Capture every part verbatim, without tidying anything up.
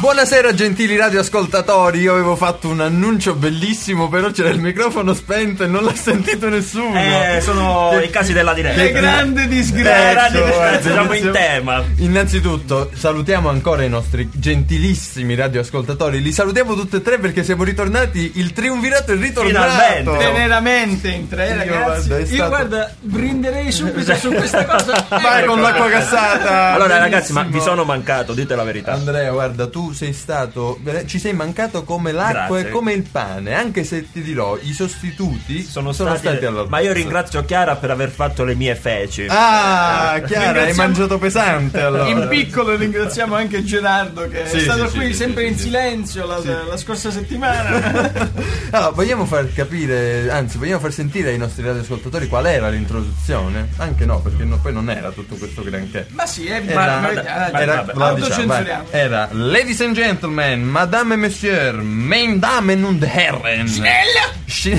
Buonasera gentili radioascoltatori, io avevo fatto un annuncio bellissimo, però c'era il microfono spento e non l'ha sentito nessuno. Eh, sono che, i casi della diretta. Che grande disgrazia. Eh, disgrazia, siamo in tema. Innanzitutto salutiamo ancora i nostri gentilissimi radioascoltatori. Li salutiamo tutti e tre perché siamo ritornati, il triumvirato è ritornato. Finalmente. Teneramente in tre, Io, ragazzi. guarda, Io stato... guarda, brinderei subito su questa cosa. Vai con l'acqua gassata. Allora bellissimo. Ragazzi, ma vi sono mancato, dite la verità. Andrea, guarda, tu sei stato, ci sei mancato come l'acqua Grazie. e come il pane, anche se ti dirò i sostituti Sono, sono stati, stati all'altezza. ma io ringrazio Chiara per aver fatto le mie feci. Ah, Chiara, hai Ringraziamo- mangiato pesante allora. In piccolo ringraziamo anche Gerardo che Sì, è stato sì, qui sì, sempre sì, in sì. silenzio la, la scorsa settimana. Ah, vogliamo far capire, anzi vogliamo far sentire ai nostri radioascoltatori qual era l'introduzione? Anche no, perché no, poi non era tutto questo granché. Ma sì, è Era, ma- era, ma- era, vabbè, la diciamo, autocensuriamo. vai. Era Ladies and Gentlemen, Madame et Monsieur, Meine Damen und Herren, Sci-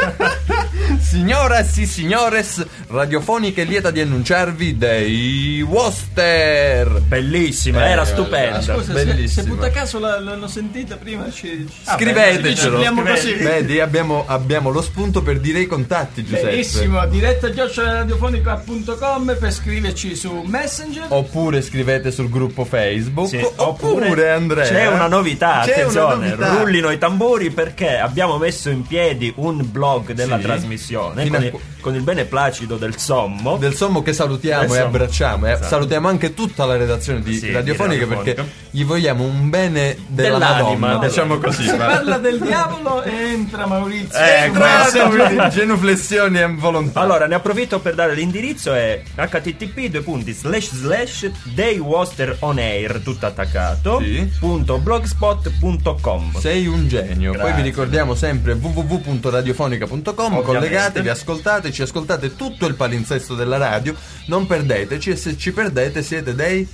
Signoras e signores, radiofonica e lieta di annunciarvi dei Woster. Bellissima, Eh, era guarda, stupenda. Scusa, se, bellissima. se butta caso la- l'hanno sentita prima ci, ci- Scrivetecelo. ci abbiamo così. Vedi, abbiamo, abbiamo lo spunto per dire i contatti, Giuseppe. Benissimo, diretta chiocciola radiofonica punto com per scriverci su Messenger. Oppure scrivete sul gruppo Facebook. Sì, Oppure, Andrea, c'è una novità, c'è attenzione, una novità. rullino i tamburi perché abbiamo messo in piedi un blog della Sì. trasmissione Fino con a il, qu- con il beneplacito del Sommo. Del Sommo che salutiamo Del e Sommo. abbracciamo. E Esatto. salutiamo anche tutta la redazione di Sì, Radiofonica di perché Radiofonica. gli vogliamo un bene della Dell'anima, Madonna, del- diciamo così. Si va. parla del diavolo e entra Maurizio. Eh, Entrato, Messenger. genuflessioni e volontà. Allora ne approfitto per dare l'indirizzo, è h t t p due punti slash slash daywosteronair tutto attaccato Sì. punto blogspot punto com. Sei un genio. Poi Grazie. vi ricordiamo sempre w w w punto radiofonica punto com. Ovviamente. Collegatevi, ascoltateci, ascoltate tutto il palinsesto della radio. Non perdeteci e se ci perdete siete dei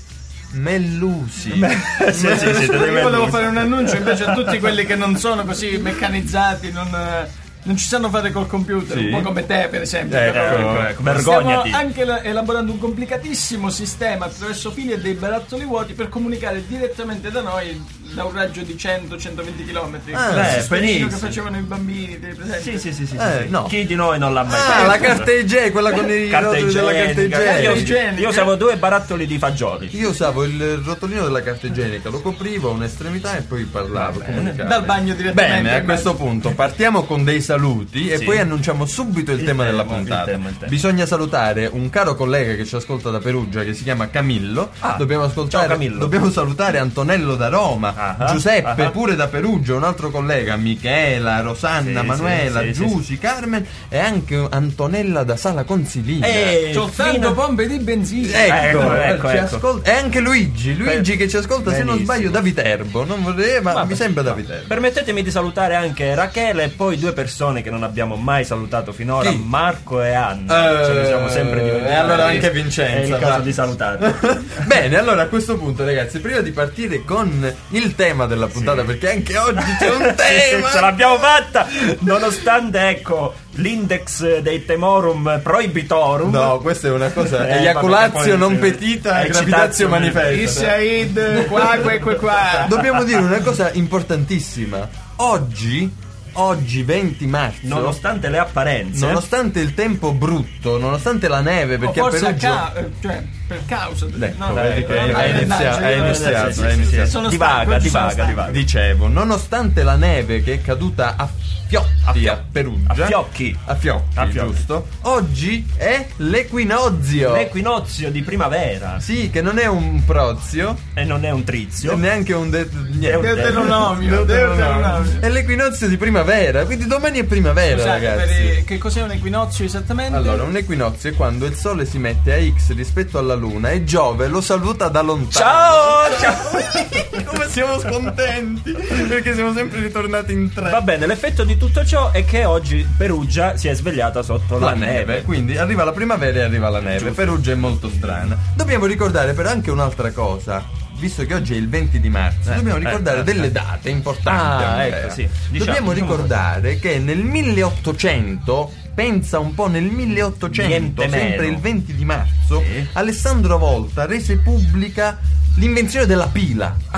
mellusi. sì, sì, sì, siete dei Io volevo mellusi. fare un annuncio invece a tutti quelli che non sono così meccanizzati, non, eh, non ci sanno fare col computer, Sì. un po' come te per esempio. Ecco, però- ecco, ecco, Stiamo vergognati. anche la- elaborando un complicatissimo sistema attraverso fili e dei barattoli vuoti per comunicare direttamente da noi da un raggio di cento centoventi chilometri. Ah, Quel eh, sistemino che benissimo. facevano i bambini, dei presenti. Sì, sì, sì, sì, Eh, sì. no. Chi di noi non l'ha mai Ah, fatto? la carta igienica, quella con i Carta rotoli della carta igienica. igienica. Io, igienica. io usavo due barattoli di fagioli. Io usavo il rotolino della carta igienica, lo coprivo a un'estremità e poi parlavo. comunicavo. Dal bagno direttamente. Bene, a immagino. questo punto partiamo con dei saluti e Sì. poi annunciamo subito il, Il tema, tema, della il puntata. tema, il tema. Bisogna salutare un caro collega che ci ascolta da Perugia che si chiama Camillo. Ah, dobbiamo ascoltare, ciao Camillo. dobbiamo salutare Antonello da Roma, Ah, Giuseppe ah. pure da Perugia, un altro collega, Michela, Rosanna, Sì, Manuela, sì, sì, Giussi, Carmen e anche Antonella da Sala Consiglina. Eh, Soltanto fino- pompe di benzina. Ecco, Ecco, ecco, ci ecco. ascolta- e anche Luigi, Luigi che ci ascolta se non Benissimo. sbaglio da Viterbo, non vorrei, ma Vabbè, mi sembra da vabbè. Viterbo. Permettetemi di salutare anche Rachele e poi due persone che non abbiamo mai salutato finora, Chi? Marco e Anna. Eh, Ce ne siamo sempre dimenticati. e allora anche Vincenza, È il va. caso di salutarli. Bene, allora a questo punto ragazzi, prima di partire con il tema della puntata, perché anche oggi c'è un tema. Ce l'abbiamo fatta! Nonostante, ecco, l'index dei temorum prohibitorum. No, questa è una cosa, Eh, eiaculazio vabbè, non poi- petita, Eccitazio gravitazio manifesta. Issaid, qua, qua, qua, qua. Dobbiamo dire una cosa importantissima. Oggi, oggi venti marzo, Nonostante le apparenze. nonostante il tempo brutto, nonostante la neve, O perché a forse a Perugia ca- eh, cioè, per causa del- Ecco, no, vedi eh, che eh, hai eh, iniziato, no, hai io- iniziato, sì, sì, hai sì, sì, iniziato. sono Divaga, stanco, oggi sono divaga, stanco. divaga. Dicevo, nonostante la neve che è caduta a fiotti a, fio- Perugia, a fiocchi. a fiocchi, A fiocchi. giusto? Oggi è l'equinozio. L'equinozio di primavera. Sì, che non è un prozio E non è un e trizio. neanche un de- niente. È un Deuteronomio, Deuteronomio. È l'equinozio di primavera, quindi domani è primavera, Scusate, per ragazzi. i- che cos'è un equinozio esattamente? Allora, un equinozio è quando il sole si mette a X rispetto alla luna e Giove lo saluta da lontano. Ciao! Ciao! Come siamo scontenti perché siamo sempre ritornati in tre. Va bene, l'effetto di tutto ciò è che oggi Perugia si è svegliata sotto la, La neve, quindi arriva la primavera e arriva la neve. Perugia è molto strana. Dobbiamo ricordare però anche un'altra cosa. Visto che oggi è il venti di marzo, Eh, dobbiamo eh, ricordare eh, delle eh. date importanti. Ah, Andrea. ecco, sì. Diciamo, dobbiamo diciamo ricordare che nel milleottocento, pensa un po', nel milleottocento, Niente sempre meno. il venti di marzo, Sì. Alessandro Volta rese pubblica l'invenzione della pila. Ah,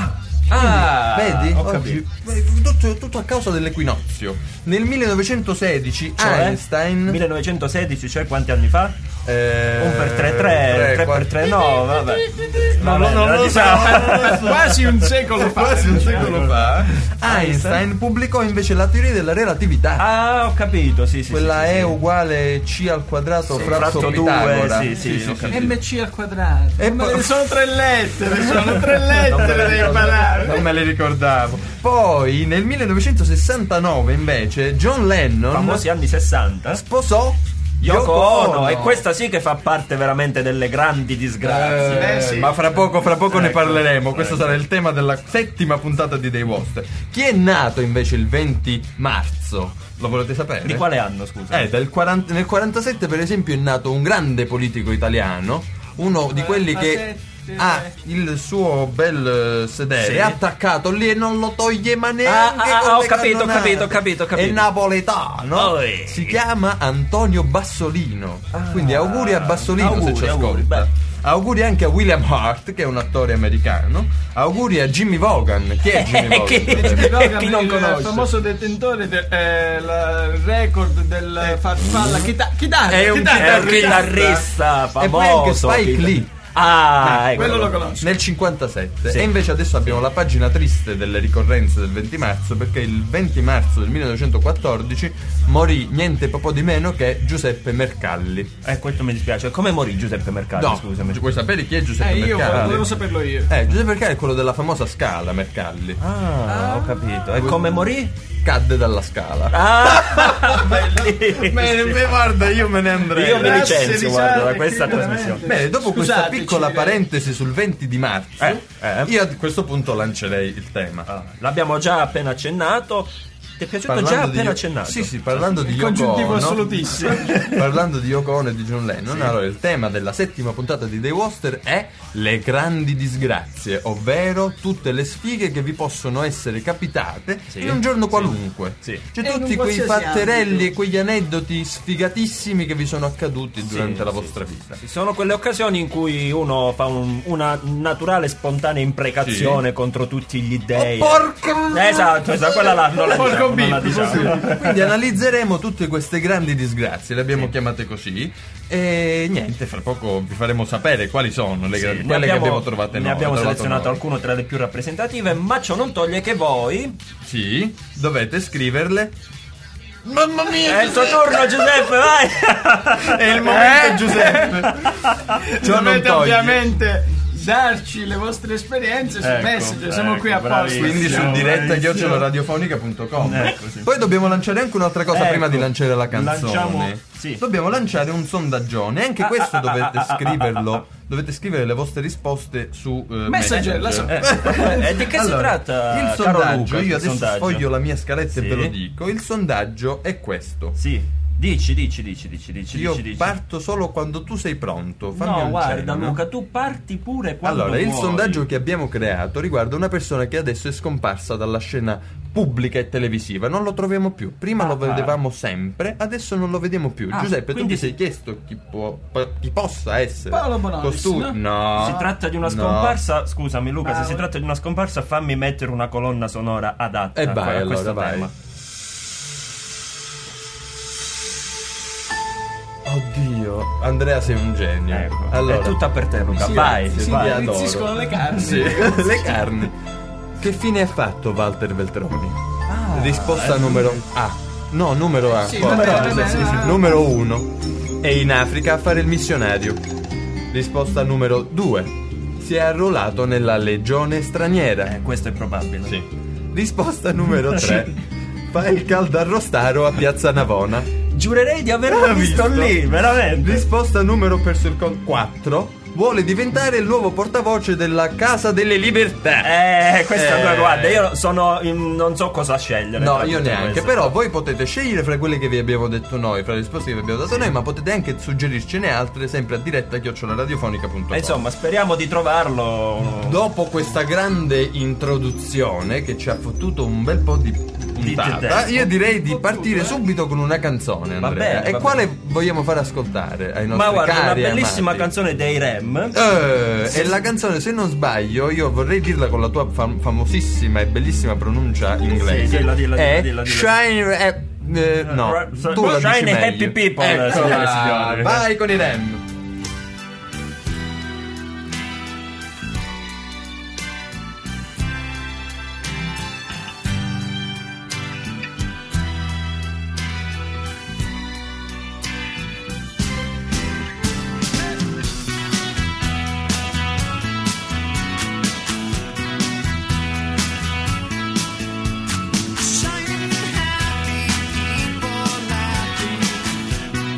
Ah, vedi? ho Oggi, tutto, tutto a causa dell'equinozio. Nel millenovecentosedici Cioè, Einstein millenovecentosedici, cioè quanti anni fa? eh, un per tre tre, tre per tre no, vabbè. No, Vabbè, non lo diciamo- so. Quasi un secolo fa. quasi un secolo fa Einstein pubblicò invece la teoria della relatività. Ah, ho capito, sì, sì. Quella sì, sì, è sì. uguale c al quadrato Sì, fratto fratto Pitagora. due, sì, sì, ho capito. M C al quadrato. E E poi- sono tre lettere, sono tre lettere da Non imparare. me le ricordavo. Poi nel millenovecentosessantanove invece John Lennon Famosi anni sessanta. sposò Yoko Ono, e questa sì che fa parte veramente delle grandi disgrazie. Eh, Eh, sì. Ma fra poco, fra poco ne Ecco, parleremo. Questo ecco. sarà il tema della settima puntata di Dei Woster. Chi è nato invece il venti marzo? Lo volete sapere? Di quale anno, scusa? Eh, del quaranta nel quarantasette per esempio è nato un grande politico italiano, uno di quelli che quarantasette. ha il suo bel eh, sedere Sì. attaccato lì e non lo toglie ma neanche Ah, ah, con ah, ho le capito, ho cannonate. capito, ho capito, ho capito. È napoletano. Oi. Si chiama Antonio Bassolino. Quindi auguri a Bassolino auguri, se ci auguri, ascolta. beh. Auguri anche a William Hurt, che è un attore americano. Auguri a Jimmy Vaughan. Chi è Jimmy Vaughan? Chi- Jimmy Vaughan, Chi non il conosce? famoso detentore del eh, record del farfalla chita- chitarra, È un chitarra, È un chitarra. chitarrista E poi famoso. anche Spike chi- Lee. Ah, ecco. quello lo conosco. Nel cinquantasette. Sì. E invece adesso abbiamo la pagina triste delle ricorrenze del venti marzo, perché il venti marzo del millenovecentoquattordici morì niente poco di meno che Giuseppe Mercalli. Eh, questo mi dispiace. Come morì Giuseppe Mercalli, No, scusami? vuoi sapere chi è Giuseppe Eh, io Mercalli? volevo saperlo io. Eh, Giuseppe Mercalli è quello della famosa scala Mercalli. Ah, ho capito. E come morì? Cadde dalla scala. Ah, bellissimo. Bene, beh, guarda, io me ne andrei. Io mi Grazie, licenzio, risate, guarda, da questa qui trasmissione. veramente. Bene, dopo questa Scusateci, piccola direi. parentesi sul venti di marzo, Eh, eh. io a questo punto lancerei il tema. Ah, l'abbiamo già appena accennato. Ti è piaciuto Parlando già di- appena accennato? Sì, sì, parlando di Il Yoko congiuntivo Ono, assolutissimo. parlando di Yoko Ono e di John Lennon, allora il tema della settima puntata di Dei Woster è le grandi disgrazie, ovvero tutte le sfighe che vi possono essere capitate Sì. in un giorno Sì. qualunque. Sì. Cioè E in tutti un quei qualsiasi fatterelli ambito. e quegli aneddoti sfigatissimi che vi sono accaduti durante Sì, la sì, vostra sì, vita. sì. Sono quelle occasioni in cui uno fa un- una naturale spontanea imprecazione contro tutti gli dei. Oh, porco! Esatto, esatto, quella là non la Porco diciamo, non la bip, diciamo. Quindi analizzeremo tutte queste grandi disgrazie, le abbiamo chiamate così. E niente, fra poco vi faremo sapere quali sono le Sì, grandi, ne quelle che abbiamo- abbiamo trovate ne noi. abbiamo trovato selezionato noi. alcune tra le più rappresentative, ma ciò non toglie che voi. Sì, dovete scriverle. Mamma mia! È il tuo turno, Giuseppe, vai! È il momento, Giuseppe. Ciò non Dovete toglie. ovviamente darci le vostre esperienze su Ecco, Messenger, siamo ecco, qui apposta. bravissimo. Quindi su Siamo diretta bravissimo. chiocciola radiofonica punto com. Ecco, sì. Poi dobbiamo lanciare anche un'altra cosa Ecco, prima di lanciare la canzone. lanciamo- sì. Dobbiamo lanciare un sondaggione. Anche Ah, questo ah, ah, dovete ah, ah, scriverlo. ah, ah, Dovete scrivere le vostre risposte su eh, Messenger, la so- Eh, eh, di che si Allora, tratta, il caro sondaggio, Luca, io il adesso sondaggio? sfoglio la mia scaletta Sì. e ve lo dico. Il sondaggio è questo. Sì, dici, dici, dici, dici, dici, Io dici, dici. parto solo quando tu sei pronto. Fammi No, un guarda cenno. Luca, tu parti pure quando Allora, il vuoi. sondaggio che abbiamo creato riguarda una persona che adesso è scomparsa dalla scena pubblica e televisiva. Non lo troviamo più. Prima Ah, lo vedevamo sempre, adesso non lo vediamo più. Ah, Giuseppe, tu quindi ti sei si- chiesto chi, può, chi possa essere Paolo Bonolis, costui? no? No. Si tratta di una No. scomparsa. Scusami, Luca, Ah, se si tratta di una scomparsa, fammi mettere una colonna sonora adatta E a vai, a questo allora, vai. tema. Oddio, Andrea sei un genio. Ecco, Allora, è tutta per te, Luca. Sì, vai, sì, vai. vi adoro. Rizziscono le carni. Sì, le carni. Che fine ha fatto Walter Veltroni? Ah, Risposta eh, numero A. No, numero A. Sì, Poi- va bene, sì, va bene, sì, va sì. bene. Numero uno. È in Africa a fare il missionario. Risposta numero due. Si è arruolato nella legione straniera. Eh, questo è probabile. Sì. Risposta numero tre. Fa il caldo arrostaro a Piazza Navona. Giurerei di averlo Ah, visto, visto? lì, veramente. Risposta numero perso il con quattro. Vuole diventare il nuovo portavoce della Casa delle Libertà. Eh, questa Eh. guarda, io sono in- non so cosa scegliere. No, tra io tutte neanche. queste. Però voi potete scegliere fra quelle che vi abbiamo detto noi, fra le risposte che vi abbiamo dato noi, ma potete anche suggerircene altre sempre a diretta chiocciola radiofonica punto com. Eh, insomma, speriamo di trovarlo. Dopo questa grande introduzione che ci ha fottuto un bel po' di puntata, io direi di partire subito con una canzone, Va Andrea. bene, e va quale bene. vogliamo fare ascoltare ai nostri Ma guarda, una cari bellissima amati? canzone dei Rem. Eh, e la canzone, se non sbaglio, io vorrei dirla con la tua fam- famosissima e bellissima pronuncia inglese. Sì, dilla, dilla, è dilla, dilla. Shine eh, eh, no, Ra- tu la dici Shine meglio. Happy People, Eccola, signore e signori. vai con i Rem. Shining happy people laughing.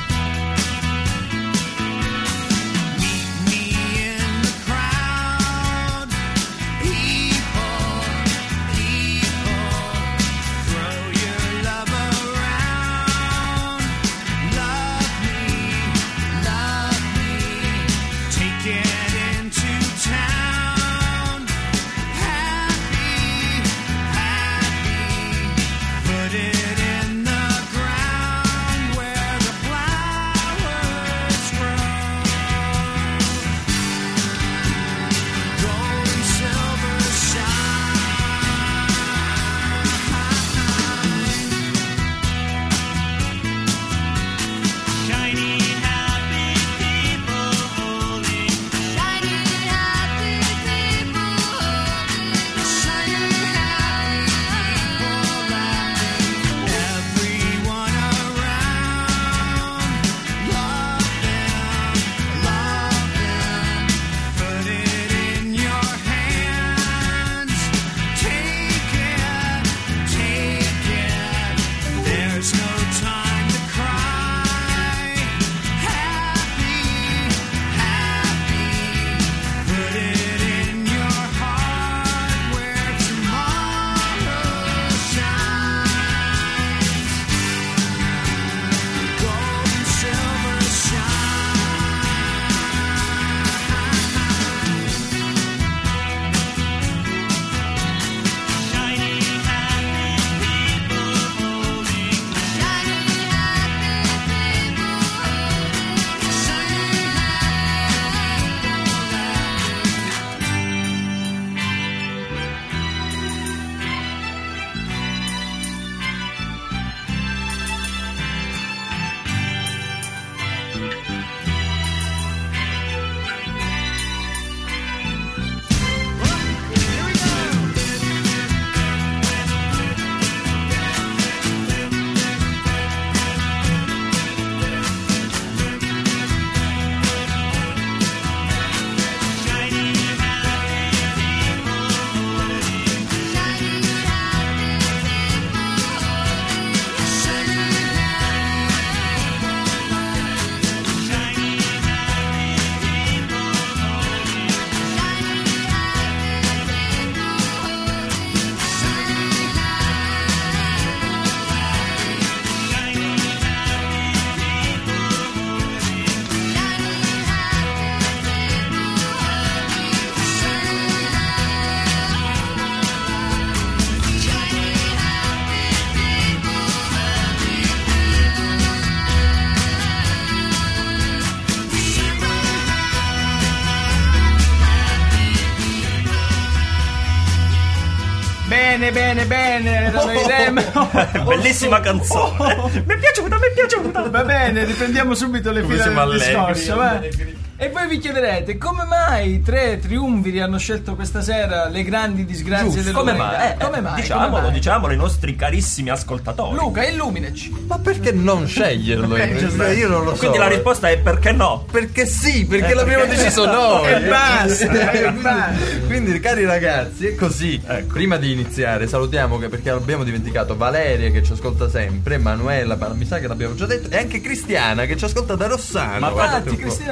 Bene, bene, bene, erano i Rem. Bellissima canzone. Mi è piaciuta, mi è piaciuta. Va bene, riprendiamo subito le Come fila siamo del allegri, discorso, va? allegri. E voi vi chiederete come mai i tre triumviri hanno scelto questa sera le grandi disgrazie Giusto, come dell'umanità? mai? Eh, come mai? Diciamolo, Come mai? diciamolo ai nostri carissimi ascoltatori. Luca, illuminaci. Ma perché non sceglierlo? Eh, io? giusto. Io non lo so. Quindi la risposta è perché no? Perché sì, perché Eh, l'abbiamo perché- deciso noi. E basta, e quindi, basta. quindi, cari ragazzi, è così. Ecco. Prima di iniziare, salutiamo che perché abbiamo dimenticato Valeria che ci ascolta sempre, Manuela, ma mi sa che l'abbiamo già detto, e anche Cristiana che ci ascolta da Rossano. Ma guardate Infatti, un po'. Cristina si è aggiunta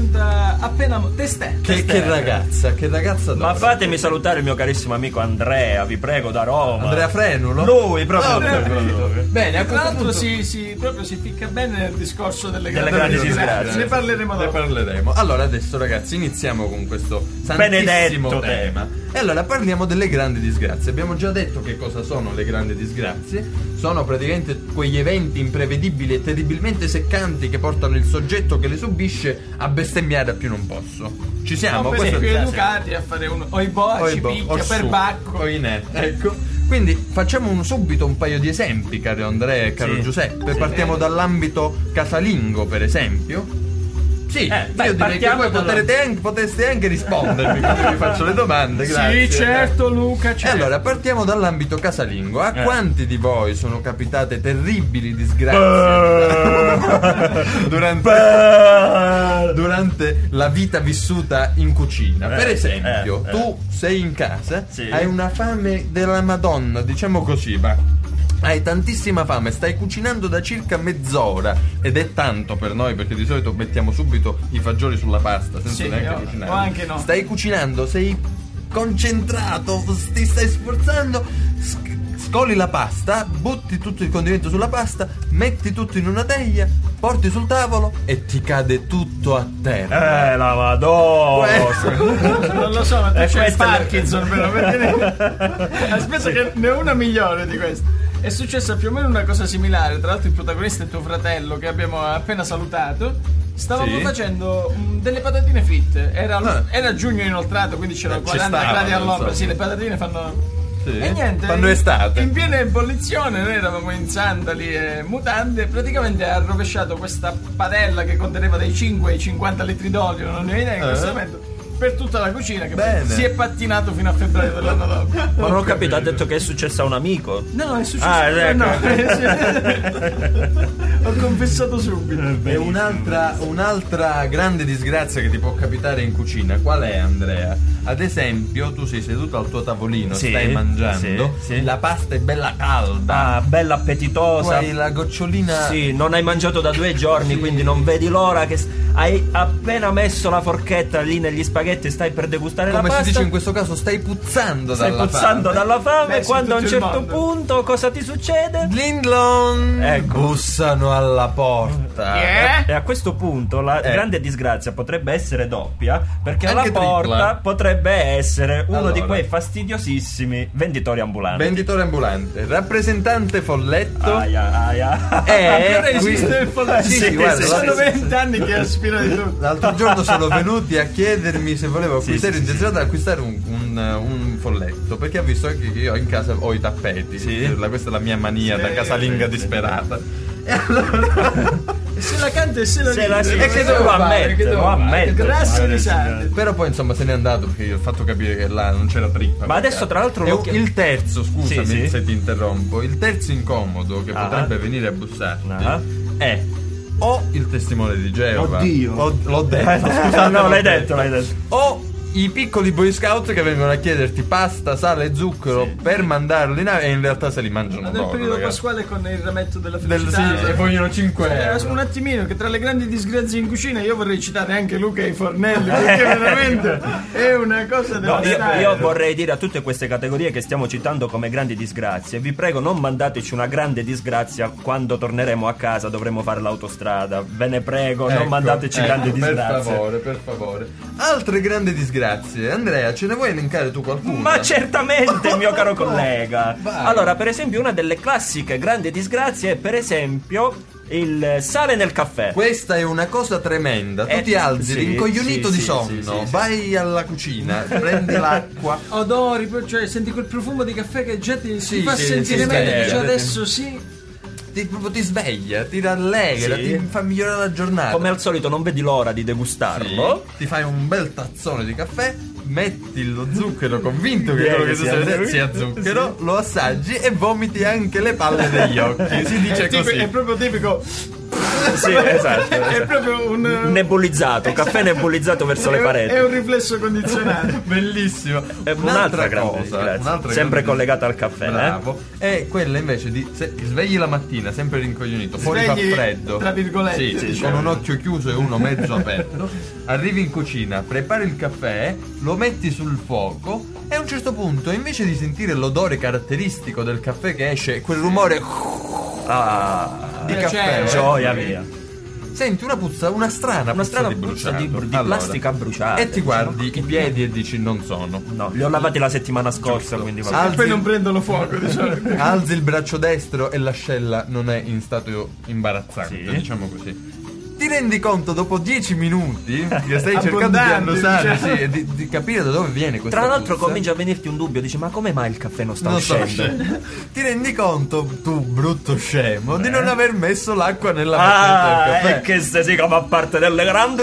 presenta appena testè. Che, che ragazza, che ragazza Ma d'oro. fatemi salutare il mio carissimo amico Andrea, vi prego, da Roma. Andrea Frenulo? Lui, proprio Ah, lui. proprio lui. Bene, a Tra questo l'altro punto si, si, proprio si ficca bene nel discorso delle, Delle grandi disgrazie. disgrazie. Ne parleremo ne dopo. parleremo. Allora adesso ragazzi iniziamo con questo santissimo Benedetto tema. E allora parliamo delle grandi disgrazie. Abbiamo già detto che cosa sono le grandi disgrazie. Sono praticamente quegli eventi imprevedibili e terribilmente seccanti che portano il soggetto che le subisce a bestemmiare a più non posso. Ci siamo? No, per Questo- esempio educati a fare uno oi boa Oi ci bo- picchia o per su, bacco. o inè, ecco. Quindi facciamo un- subito un paio di esempi, caro Andrea e caro Sì. Giuseppe. Sì. Partiamo dall'ambito casalingo, per esempio. Sì, Eh, beh, io direi che partiamo voi dalla- potrete anche, potreste anche rispondermi quando vi faccio le domande. Grazie. Sì, certo Luca, E certo. allora partiamo dall'ambito casalingo. A Eh. quanti di voi sono capitate terribili disgrazie durante, durante la vita vissuta in cucina? Per Eh, esempio, eh, eh. tu sei in casa, Sì. hai una fame della Madonna, diciamo così, va. Hai tantissima fame, stai cucinando da circa mezz'ora ed è tanto per noi perché di solito mettiamo subito i fagioli sulla pasta senza Sì, neanche o- cucinare. o anche no. Stai cucinando, sei concentrato, ti stai sforzando, sc- scoli la pasta, butti tutto il condimento sulla pasta, metti tutto in una teglia, porti sul tavolo e ti cade tutto a terra. Eh, la madonna. Non lo so, ma tu E c'è il questa è la- Parkinson, però, perché ne... Aspetta che ne ho una migliore di questa. È successa più o meno una cosa similare. Tra l'altro il protagonista è tuo fratello che abbiamo appena salutato. Stavamo Sì. facendo mm, delle patatine fritte. Era, Ah. era giugno inoltrato, quindi c'erano Eh, ci quaranta stavano, gradi all'ombra. insomma. Sì, le patatine fanno. Sì. E niente, Fanno in- estate. In piena ebollizione, noi eravamo in sandali e mutande. Praticamente ha rovesciato questa padella che conteneva dai cinque ai cinquanta litri d'olio. Non ne ho idea in questo Eh. momento. Per tutta la cucina che Bene. si è pattinato fino a febbraio dell'anno dopo. Ma non ho capito, ha detto che è successo a un amico. No, no, è successo. Ah, ecco. no, ho confessato subito. E un'altra, un'altra grande disgrazia che ti può capitare in cucina, qual è, Andrea? Ad esempio, tu sei seduto al tuo tavolino, Sì, stai mangiando, sì, sì. la pasta è bella calda, Ah, bella tu appetitosa. hai la gocciolina. Sì, non hai mangiato da due giorni, quindi non vedi l'ora che s- hai appena messo la forchetta lì negli spaghetti e stai per degustare Come la si pasta. dice in questo caso, stai puzzando Stai dalla puzzando fame. dalla fame Beh, sì, quando a un tutto il certo mondo. punto cosa ti succede? Linglon! Ecco. Bussano alla porta. Yeah. E a questo punto la Eh. grande disgrazia potrebbe essere doppia, perché alla Anche porta tripla. potrebbe essere uno Allora. di quei fastidiosissimi venditori ambulanti. Venditore ambulante, rappresentante folletto. Aia, aia. E Ancora esiste il folletto. Sì, sì, Sì, guarda, sì, Sono sì, vent'anni che aspira di tutto. L'altro giorno sono venuti a chiedermi se volevo acquistare, sì, sì, intenzionato ad acquistare un, un, un folletto, perché ha visto anche che io in casa ho i tappeti. Sì. La- questa è la mia mania Sì, da casalinga sì, sì. disperata. E allora, E se la canta e se la Se la ride. si- E che lo devo fare? ammette, Che devo lo fare? ammette. Grazie di sangue. però poi insomma se n'è andato perché io ho fatto capire che là non c'era trippa. Ma adesso, tra l'altro, E lo un- chiam- il terzo, scusami Sì, sì. se ti interrompo, il terzo incomodo che Ah. potrebbe venire a bussarti Ah. è o il testimone di Geova. Oddio. O- l'ho detto, scusate, no, l'ho l'hai detto, l'hai detto. O i piccoli boy scout che vengono a chiederti pasta, sale e zucchero Sì. per mandarli in nave e in realtà se li mangiano Ma nel loro, periodo ragazzi. pasquale con il rametto della Del, felicità. sì, e vogliono cinque Eh, euro. un attimino, che tra le grandi disgrazie in cucina io vorrei citare anche Luca e i fornelli, perché veramente è una cosa No, io, devastante. io vorrei dire a tutte queste categorie che stiamo citando come grandi disgrazie, vi prego non mandateci una grande disgrazia quando torneremo a casa, dovremo fare l'autostrada, ve ne prego, non Ecco, mandateci ecco, grandi per disgrazie. favore, per favore. Altre grandi disgrazie. Andrea, ce ne vuoi elencare tu qualcuna? Ma certamente, mio caro collega. Vai. Allora, per esempio, una delle classiche grandi disgrazie è, per esempio, il sale nel caffè. Questa è una cosa tremenda. Tu Eh, ti alzi sì, rincoglionito sì, di sì, sonno, sì, sì, sì. vai alla cucina, prendi l'acqua. Odori, poi, cioè senti quel profumo di caffè che già ti, Sì, ti fa sì, sentire sì, meglio, sveglia. dici adesso sì. Ti, proprio ti sveglia, ti rallegra, Sì. ti fa migliorare la giornata. Come al solito non vedi l'ora di degustarlo. Sì, ti fai un bel tazzone di caffè, metti lo zucchero convinto che Viene, quello che tu sia stai vedendo zucchero. sia zucchero, lo assaggi e vomiti anche le palle degli occhi. Si dice È, tipi- così. è proprio tipico. Sì, esatto, È esatto. proprio un Nebulizzato, caffè nebulizzato verso le è- pareti. È un riflesso condizionato. Bellissimo. È un'altra grande disgrazia, un'altra sempre grande collegata al caffè, eh? Bravo. È quella invece di se svegli la mattina, sempre rincoglionito, fuori fa Svegli, freddo. tra virgolette, Sì, sì, diciamo. con un occhio chiuso e uno mezzo aperto. Arrivi in cucina, prepari il caffè, lo metti sul fuoco e a un certo punto, invece di sentire l'odore caratteristico del caffè che esce, quel rumore Ah, di Eh, caffè, cioè, gioia mia. senti una puzza, una strana Una puzza strana di puzza bruciato. di, bru- di Allora, plastica bruciata. e ti guardi i piedi e dici non sono. No, li ho lavati la settimana scorsa, quindi va Ah, E poi non prendono fuoco, diciamo. Alzi il braccio destro e l'ascella non è in stato imbarazzante, Sì. diciamo così. Ti rendi conto dopo dieci minuti che stai cercando di Abbondante, annusare, diciamo. sì, e di, di capire da dove viene questa Tra l'altro puzza. comincia a venirti un dubbio, dici ma come mai il caffè non sta Non sta uscendo? uscendo. Ti rendi conto, tu brutto scemo, di non aver messo l'acqua nella Ah, macchinetta del e caffè. che se si fa parte delle grandi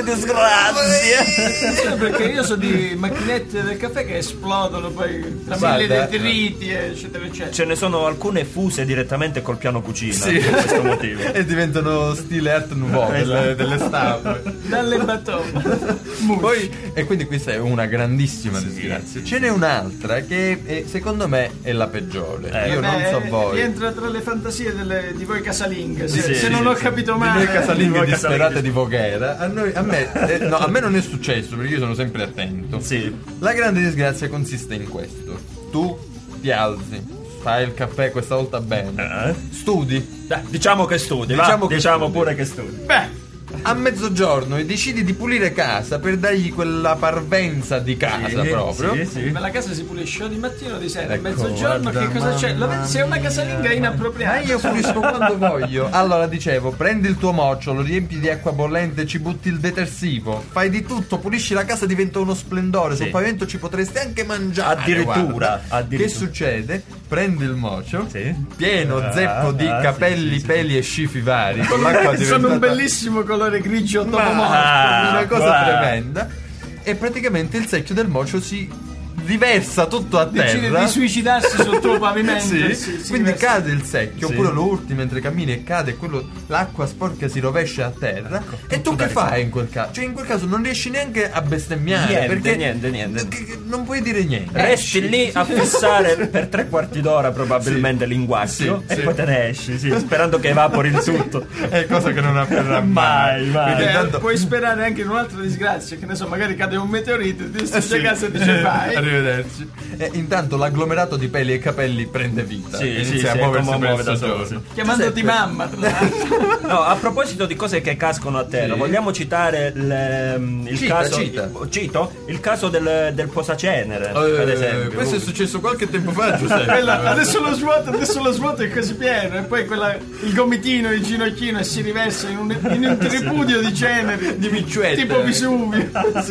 disgrazie. Sì, perché io so di macchinette del caffè che esplodono poi tra Guarda, mille detriti, eccetera, eccetera. Ce ne sono alcune fuse direttamente col piano cucina, Sì. per questo motivo. E diventano stile Art Nouveau, delle, delle statue. Dalle battone. Poi, e quindi questa è una grandissima disgrazia. Ce n'è un'altra che è- secondo me è la peggiore. Eh, Io non so voi. Rientra tra le fantasie delle- di voi casalinghe. Se, Sì, se sì, non ho sì. capito Di male. noi casalinghe Noi disperate casalinghe. di Voghera. A, noi, a, me, eh, no, a me non è successo perché io sono sempre attento. Sì. La grande disgrazia consiste in questo: tu ti alzi, fai il caffè questa volta bene, Eh? studi. Dai, diciamo che studi, Diciamo diciamo, che diciamo studi. pure che studi. Beh, A mezzogiorno e decidi di pulire casa per dargli quella parvenza di casa Sì, proprio. sì, sì. ma la casa si pulisce o di mattino o di sera, a Ecco, mezzogiorno, guarda, che cosa c'è? La mamma vedi- sei una casalinga Ma inappropriata. io pulisco quando voglio. Allora dicevo, prendi il tuo mocio, lo riempi di acqua bollente, ci butti il detersivo, fai di tutto, pulisci la casa, diventa uno splendore. Sì. Sul pavimento ci potresti anche mangiare. Addirittura, guarda. addirittura. Che succede? Prendi il mocio, Sì. pieno Ah, zeppo di ah, capelli, sì, sì, sì. peli e scifi vari. Con l'acqua Sono diventata un bellissimo colore grigio topo Ma- morto. una cosa guarda. tremenda. E praticamente il secchio del mocio si riversa tutto a Decide terra. di suicidarsi sul tuo pavimento. Sì, sì, sì, quindi verso- cade il secchio, Sì. oppure lo urti mentre cammini e cade, quello, l'acqua sporca si rovescia a terra. e tu tutto che da fai in quel caso? Cioè, in quel caso non riesci neanche a bestemmiare. Niente, perché niente, niente. che- che non puoi dire niente. Resti lì a fissare per tre quarti d'ora probabilmente Sì. linguaggio Sì, e sì. poi te ne esci, sì, sperando che evapori il tutto. È cosa che non avverrà Mai, mai. mai. Quindi Eh, intanto- puoi sperare anche in un'altra disgrazia, che ne so, magari cade un meteorite, ti Eh distrugge sì. casa e dice vai. Arrivederci. E intanto l'agglomerato di peli e capelli prende vita. Sì, e sì, inizia sì, a muoversi come per muove il da soggiorno. solo, Chiamandoti Giuseppe- mamma, tra l'altro. No, a proposito di cose che cascono a terra, Sì. vogliamo citare il, mm, il Cita, caso. cita. Cito? Il caso del, del posacenere, Eh, per esempio. questo è successo qualche tempo fa, Giuseppe. Quella- adesso lo svuoto, adesso lo svuoto è quasi pieno. E poi quella, il gomitino, il ginocchino e si riversa in un, in un tripudio di ceneri. Di micciuette. Tipo Vesuvio.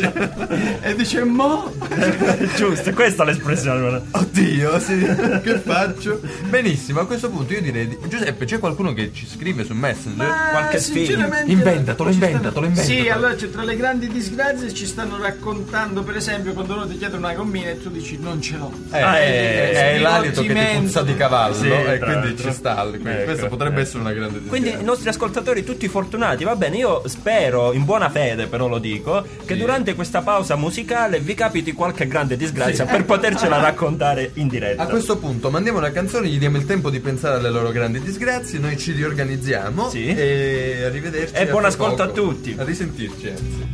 E dice mo. Giusto, questa è l'espressione. Oddio, sì, che faccio? Benissimo, a questo punto io direi di- Giuseppe, c'è qualcuno che ci scrive su Messenger? Qualche sinceramente, Inventatelo, ci inventatelo, stanno- inventatelo. Sì, allora c'è tra le grandi disgrazie ci stanno raccontando, per esempio, quando uno ti chiede una gommina e tu dici non ce l'ho. Eh, Ah, è, è- è l'alito che ti sbigottimento. puzza di cavallo Sì, e tra quindi l'altro. ci sta. Quindi Ecco, questo potrebbe ecco. essere una grande disgrazia. Quindi i nostri ascoltatori tutti fortunati, va bene, io spero, in buona fede però lo dico, che Sì. durante questa pausa musicale vi capiti qualche grande disgrazia per potercela raccontare in diretta. A questo punto mandiamo una canzone, gli diamo il tempo di pensare alle loro grandi disgrazie, noi ci riorganizziamo Sì. e arrivederci. E buon fra ascolto a poco. tutti. A risentirci, anzi.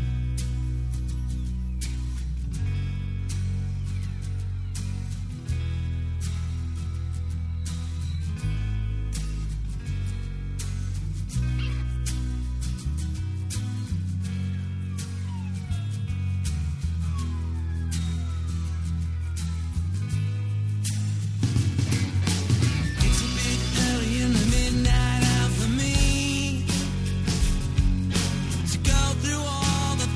It's a bit early in the midnight hour for me to go through all the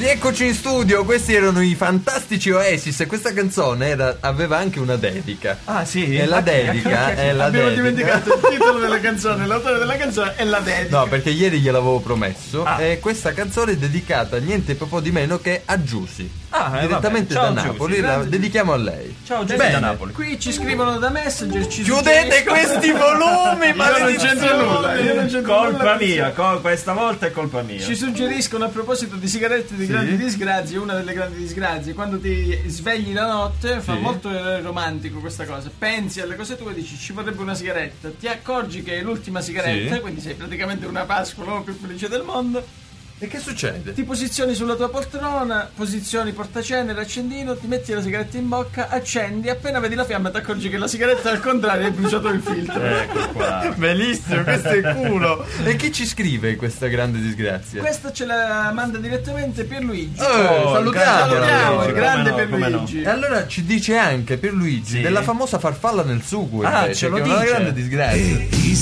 Rieccoci in studio, questi erano i fantastici Oasis e questa canzone era, aveva anche una dedica. Ah sì? E la dedica è la Abbiamo dedica. dimenticato il titolo della canzone, l'autore della canzone è la dedica. No, perché ieri gliel'avevo promesso. Ah. E questa canzone è dedicata niente proprio di meno che a Giusy. Ah, eh, direttamente vabbè. Ciao, da Giusy. Napoli, la Grande dedichiamo a lei. Ciao Giusy Bene, da Napoli. qui ci scrivono da Messenger, ci Chiudete suggeriscono- questi volumi, Io non maledizione! c'entro nulla, io non c'entro Colpa nulla. mia, co- questa volta è colpa mia. Ci suggeriscono a proposito di sigarette di Sì. grandi disgrazie, una delle grandi disgrazie, quando ti svegli la notte, fa Sì. molto eh, romantico questa cosa, pensi alle cose tue e dici ci vorrebbe una sigaretta, ti accorgi che è l'ultima sigaretta, Sì. quindi sei praticamente una Pasqua, l'uomo più felice del mondo, E che succede? ti posizioni sulla tua poltrona, posizioni portacenere, accendino, ti metti la sigaretta in bocca, accendi, appena vedi la fiamma ti accorgi che la sigaretta al contrario hai bruciato il filtro. Ecco qua. Bellissimo, questo è culo. E chi ci scrive questa grande disgrazia? Questa ce la manda direttamente Pierluigi. Eh, Oh, salutiamo, Salutiamo, il come grande no, come Pierluigi. E allora ci dice anche Pierluigi Sì. della famosa farfalla nel sugo, Ah, invece, ce lo che è una dice. grande disgrazia.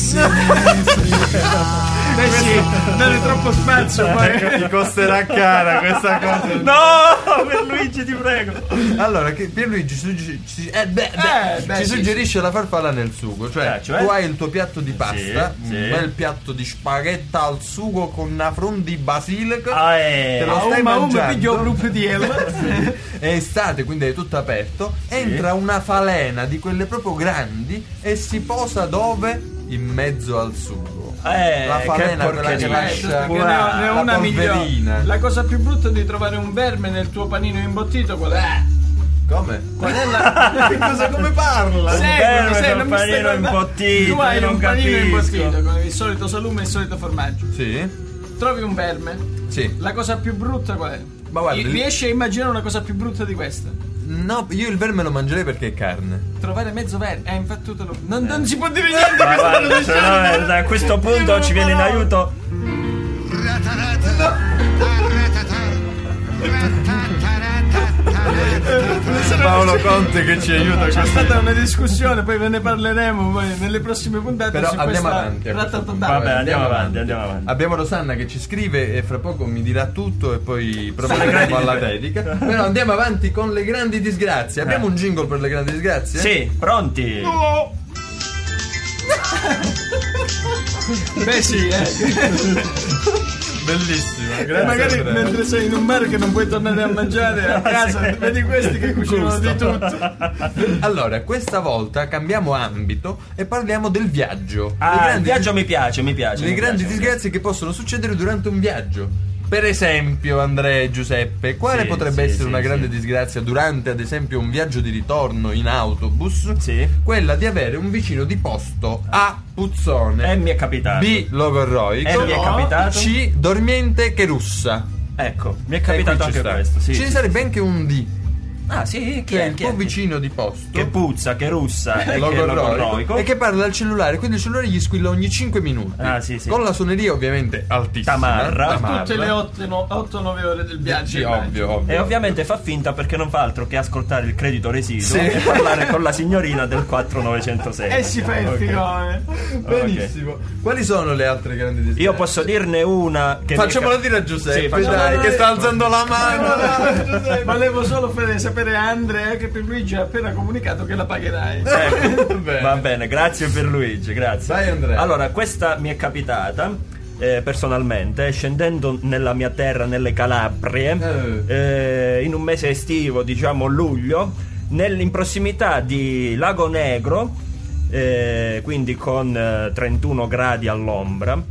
Beh sì, dare troppo spazio poi. Ti costerà cara questa cosa. No, per Luigi ti prego. Allora, che Pierluigi sugge- ci, eh, beh, beh, Eh, beh, ci sì, suggerisce la farfalla nel sugo. Cioè, Eh, cioè? tu hai il tuo piatto di pasta, Sì, un sì. bel piatto di spaghetta al sugo con una fron di basilico. Ah, eh. Te lo A stai un ma un mangiando? piglio un gruppo di elma. È estate, quindi è tutto aperto. Entra una falena di quelle proprio grandi e si posa dove? In mezzo al sugo. Eh, La falena, che quella che porcheria. lascia- Perché ne ho, ne ho la una polverina. migliore. La cosa più brutta di trovare un verme nel tuo panino imbottito qual è? Come? Qual è la... Che cosa, come parla? Seguimi, verme sei- nel non mi stai panino guardando. imbottito, Tu hai io non un panino capisco. imbottito con il solito salume e il solito formaggio. Sì? Trovi un verme. Sì. La cosa più brutta qual è? Ma guarda, I- Riesci a immaginare una cosa più brutta di questa? No, io il verme lo mangerei perché è carne. Trovare mezzo verme. Eh, infatti tu te lo... Non, non si può dire niente. Ma questo guarda, non se si no, può eh, dire. a questo punto ci viene in aiuto. Paolo Conte che ci aiuta. C'è stata una discussione, poi ve ne parleremo poi nelle prossime puntate. Però su andiamo questa avanti a questo punto. ratatata. Vabbè, andiamo avanti, andiamo avanti. Abbiamo Rosanna che ci scrive e fra poco mi dirà tutto e poi grandi provvederemo alla disgrazie. dedica. Però andiamo avanti con le grandi disgrazie. Abbiamo Eh. un jingle per le grandi disgrazie? Sì, pronti? Beh sì, eh. Bellissima. E Grazie. magari Andrea. mentre sei in un bar che non puoi tornare a mangiare a casa, vedi questi che cucinano di tutto. Allora, questa volta cambiamo ambito e parliamo del viaggio. Le Ah, il grandi viaggio mi piace, mi piace. Le mi grandi piace. disgrazie che possono succedere durante un viaggio. Per esempio, Andrea e Giuseppe, quale Sì, potrebbe sì, essere sì, una grande sì. disgrazia durante, ad esempio, un viaggio di ritorno in autobus? Sì. Quella di avere un vicino di posto A. Puzzone, E mi è capitato. B. Logorroico, E mi è capitato. C. Dormiente che russa. Ecco, mi è E capitato qui ci anche sta. questo. Sì, Ce ne sì. sarebbe anche un D, Ah, sì, chi che è è? il Chi tuo è? vicino di posto. Che puzza, che russa e che logorroico, logorroico. e che parla al cellulare, quindi il cellulare gli squilla ogni cinque minuti. Ah, sì, sì. Con la suoneria ovviamente altissima. Tamarra. Tutte le otto nove ore del viaggio. Sì, ovvio, ovvio. E ovviamente fa finta perché non fa altro che ascoltare il credito residuo Sì. e parlare con la signorina del quattro novecentosei. E si fa il Ok. figone. Benissimo. Quali sono le altre grandi disgrazie? Io posso dirne una che Facciamolo mi... dire a Giuseppe, Sì, facciamolo dai, dire- che sta alzando la mano. Volevo solo fare sapere a Andrea che per Luigi ha appena comunicato che la pagherai. Ecco. Bene. Va bene, grazie per Luigi, grazie. Vai, Andrea. Allora, questa mi è capitata eh, personalmente, scendendo nella mia terra, nelle Calabrie, eh, in un mese estivo, diciamo luglio, nel- in prossimità di Lago Negro, eh, quindi con eh, trentuno gradi all'ombra.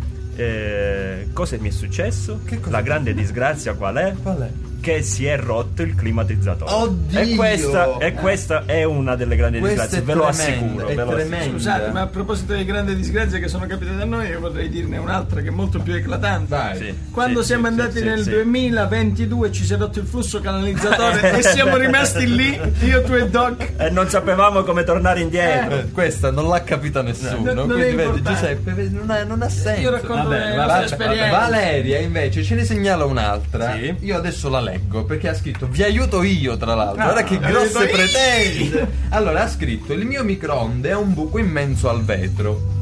Eh, cosa mi è successo? Che cosa? La grande disgrazia qual è? Qual è? Che si è rotto il climatizzatore. Oddio! E questa, e questa è una delle grandi Questa disgrazie, è ve lo tremenda, assicuro. è ve lo tremenda. assicuro. Scusate, ma a proposito di grandi disgrazie che sono capitate a noi, io vorrei dirne un'altra che è molto più eclatante. Vai. Sì, Quando sì, siamo sì, andati sì, nel sì. duemilaventidue ci si è rotto il flusso canalizzatore e siamo rimasti lì, io, tu e Doc. E non sapevamo come tornare indietro. Eh, questa non l'ha capita nessuno. No, non è quindi vedi, importante. Giuseppe, vedi, non ha, non ha senso. Io racconto Vabbè, le vabbè, nostre esperienze. Valeria invece ce ne segnala un'altra. Sì. Io adesso la leggo perché ha scritto vi aiuto io, tra l'altro. Ah, Guarda che grosse aiuto io. pretese. Allora ha scritto il mio microonde ha un buco immenso al vetro.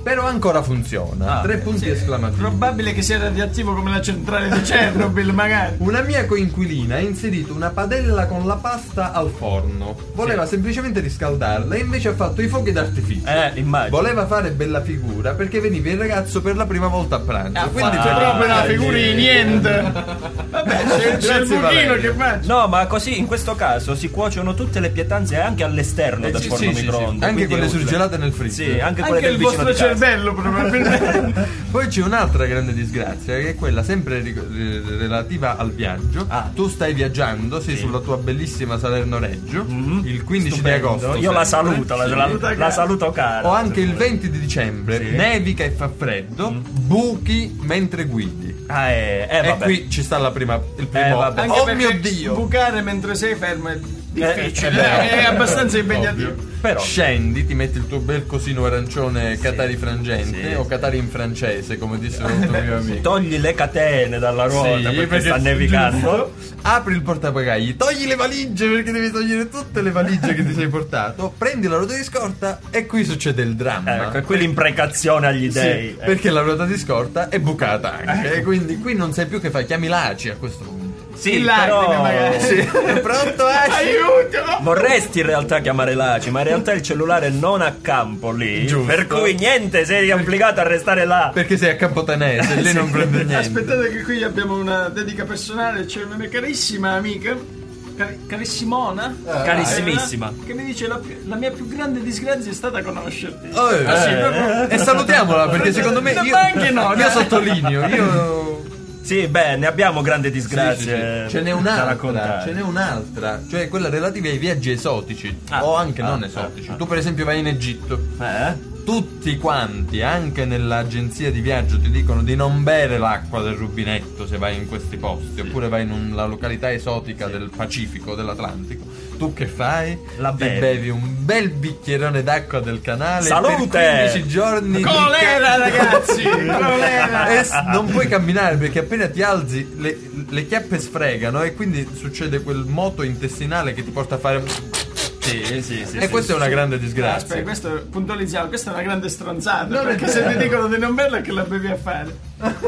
però ancora funziona. Ah, Tre beh, punti esclamativi. Probabile che sia radioattivo come la centrale di Chernobyl, magari. Una mia coinquilina ha inserito una padella con la pasta al forno. Voleva semplicemente riscaldarla e invece ha fatto i fuochi d'artificio. Eh, immagino. Voleva fare bella figura perché veniva il ragazzo per la prima volta a pranzo. Ha Quindi fatto per- proprio la Ah, figura di sì. niente. Vabbè, c'è, c'è il Grazie, buchino Valerio. che faccio. No, ma così in questo caso si cuociono tutte le pietanze anche all'esterno Eh, del sì, forno sì, sì, microonde. sì. Anche quindi quelle è utile. surgelate nel freezer. Sì, anche quelle Anche del il vicino vostro di casa. cervello, probabilmente. Poi c'è un'altra grande disgrazia che è quella sempre ri- ri- relativa al viaggio. Ah. Tu stai viaggiando, sei Sì. sulla tua bellissima Salerno-Reggio Mhm. il quindici Stupendo. di agosto. Io la sempre. saluto, la, Sì. la- la saluto cara. O anche il venti di dicembre, Sì. nevica e fa freddo, buchi mentre guidi. Ah, eh, eh, E vabbè. qui ci sta la prima, il primo. vabbè. Anche oh perché mio Dio! bucare mentre sei fermo è difficile, Eh, eh, è abbastanza impegnativo. Ovvio. Però. Scendi, ti metti il tuo bel cosino arancione Catari frangente sì. o Catari in francese, come disse un altro mio amico. Togli le catene dalla ruota Sì, perché sta nevicando. Apri il portabagagli, togli le valigie perché devi togliere tutte le valigie che ti sei portato, prendi la ruota di scorta e qui succede il dramma. Ecco, è qui l'imprecazione agli Sì, dei. Eh. perché la ruota di scorta è bucata anche, e quindi qui non sai più che fai, chiami l'A C I a questo punto. Sì, in lacrime, però magari. Sì, è pronto A C I? Aiuto! vorresti in realtà chiamare l'A C I, ma in realtà il cellulare non a campo lì. Giusto. Per cui niente, sei obbligato a restare là. Perché sei a Campotanese, lì non prende niente. Aspettate che qui abbiamo una dedica personale, c'è una mia carissima amica, cari- carissimona, Carissimissima. che mi dice la, più- la mia più grande disgrazia è stata conoscerti. Oh, eh, Ah, sì, proprio- E salutiamola perché secondo me Ma io, anche no, io dai. sottolineo, io Sì, beh, ne abbiamo grandi disgrazie. Sì, sì, sì. Ce n'è da un'altra, raccontare. ce n'è un'altra, cioè quella relativa ai viaggi esotici Ah. o anche Ah, non ah, esotici. ah. Tu per esempio vai in Egitto, Eh? tutti quanti, anche nell'agenzia di viaggio, ti dicono di non bere l'acqua del rubinetto se vai in questi posti, oppure vai in una località esotica del Pacifico, dell'Atlantico. Tu che fai? La Ti bevi. bevi un bel bicchierone d'acqua del canale Salute! per quindici giorni. Colera, ragazzi! Colera! E s- non puoi camminare perché appena ti alzi le, le chiappe sfregano e quindi succede quel moto intestinale che ti porta a fare. Sì, sì, sì. E sì, questa è una grande disgrazia. Aspetta, questo puntualizziamo, questa è una grande stronzata. Non è perché se vero. ti dicono di non berla che la bevi a fare.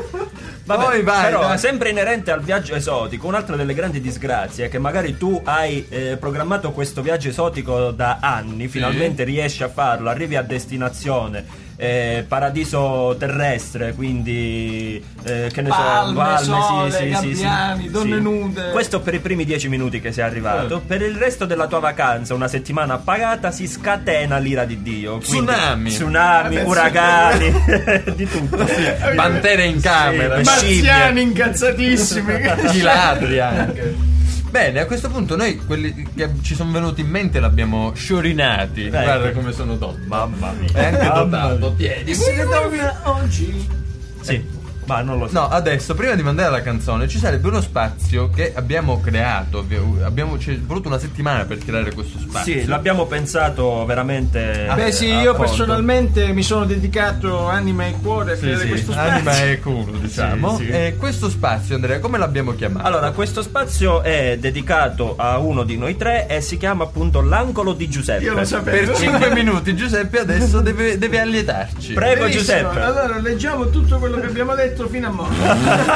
Vabbè, Poi vai, però dai. sempre inerente al viaggio esotico, un'altra delle grandi disgrazie è che magari tu hai eh, programmato questo viaggio esotico da anni, finalmente riesci a farlo, arrivi a destinazione, eh, paradiso terrestre, quindi eh, che ne Palme, so, sole, sì, sì, sì, gabbiani, sì, donne sì. nude. Questo per i primi dieci minuti che sei arrivato. Eh. Per il resto della tua vacanza, una settimana pagata, si scatena l'ira di Dio. Quindi- Tsunami. tsunami, Vabbè, uragani, di tutto. Pantere in camera, Sì, Marziani incazzatissimi. i ladri anche. Bene, a questo punto noi quelli che ci sono venuti in mente l'abbiamo sciorinati. Guarda come sono dotto. Mamma mia. È anche Mamma dotato. Tieni. Si torna oggi. Sì, ma non lo so. No, adesso prima di mandare la canzone ci sarebbe uno spazio che abbiamo creato. Abbiamo ci è voluto una settimana per creare questo spazio. Sì, l'abbiamo pensato veramente. Beh a- sì, a io fondo. personalmente mi sono dedicato anima e cuore a Sì, creare sì, questo spazio. anima e culo, diciamo. Sì, sì. E questo spazio, Andrea, come l'abbiamo chiamato? Allora, questo spazio è dedicato a uno di noi tre e si chiama appunto l'angolo di Giuseppe. Io lo sapevo. per cinque minuti Giuseppe adesso deve, deve allietarci. Prego, Benissimo, Giuseppe. allora leggiamo tutto quello che abbiamo detto fino a morte.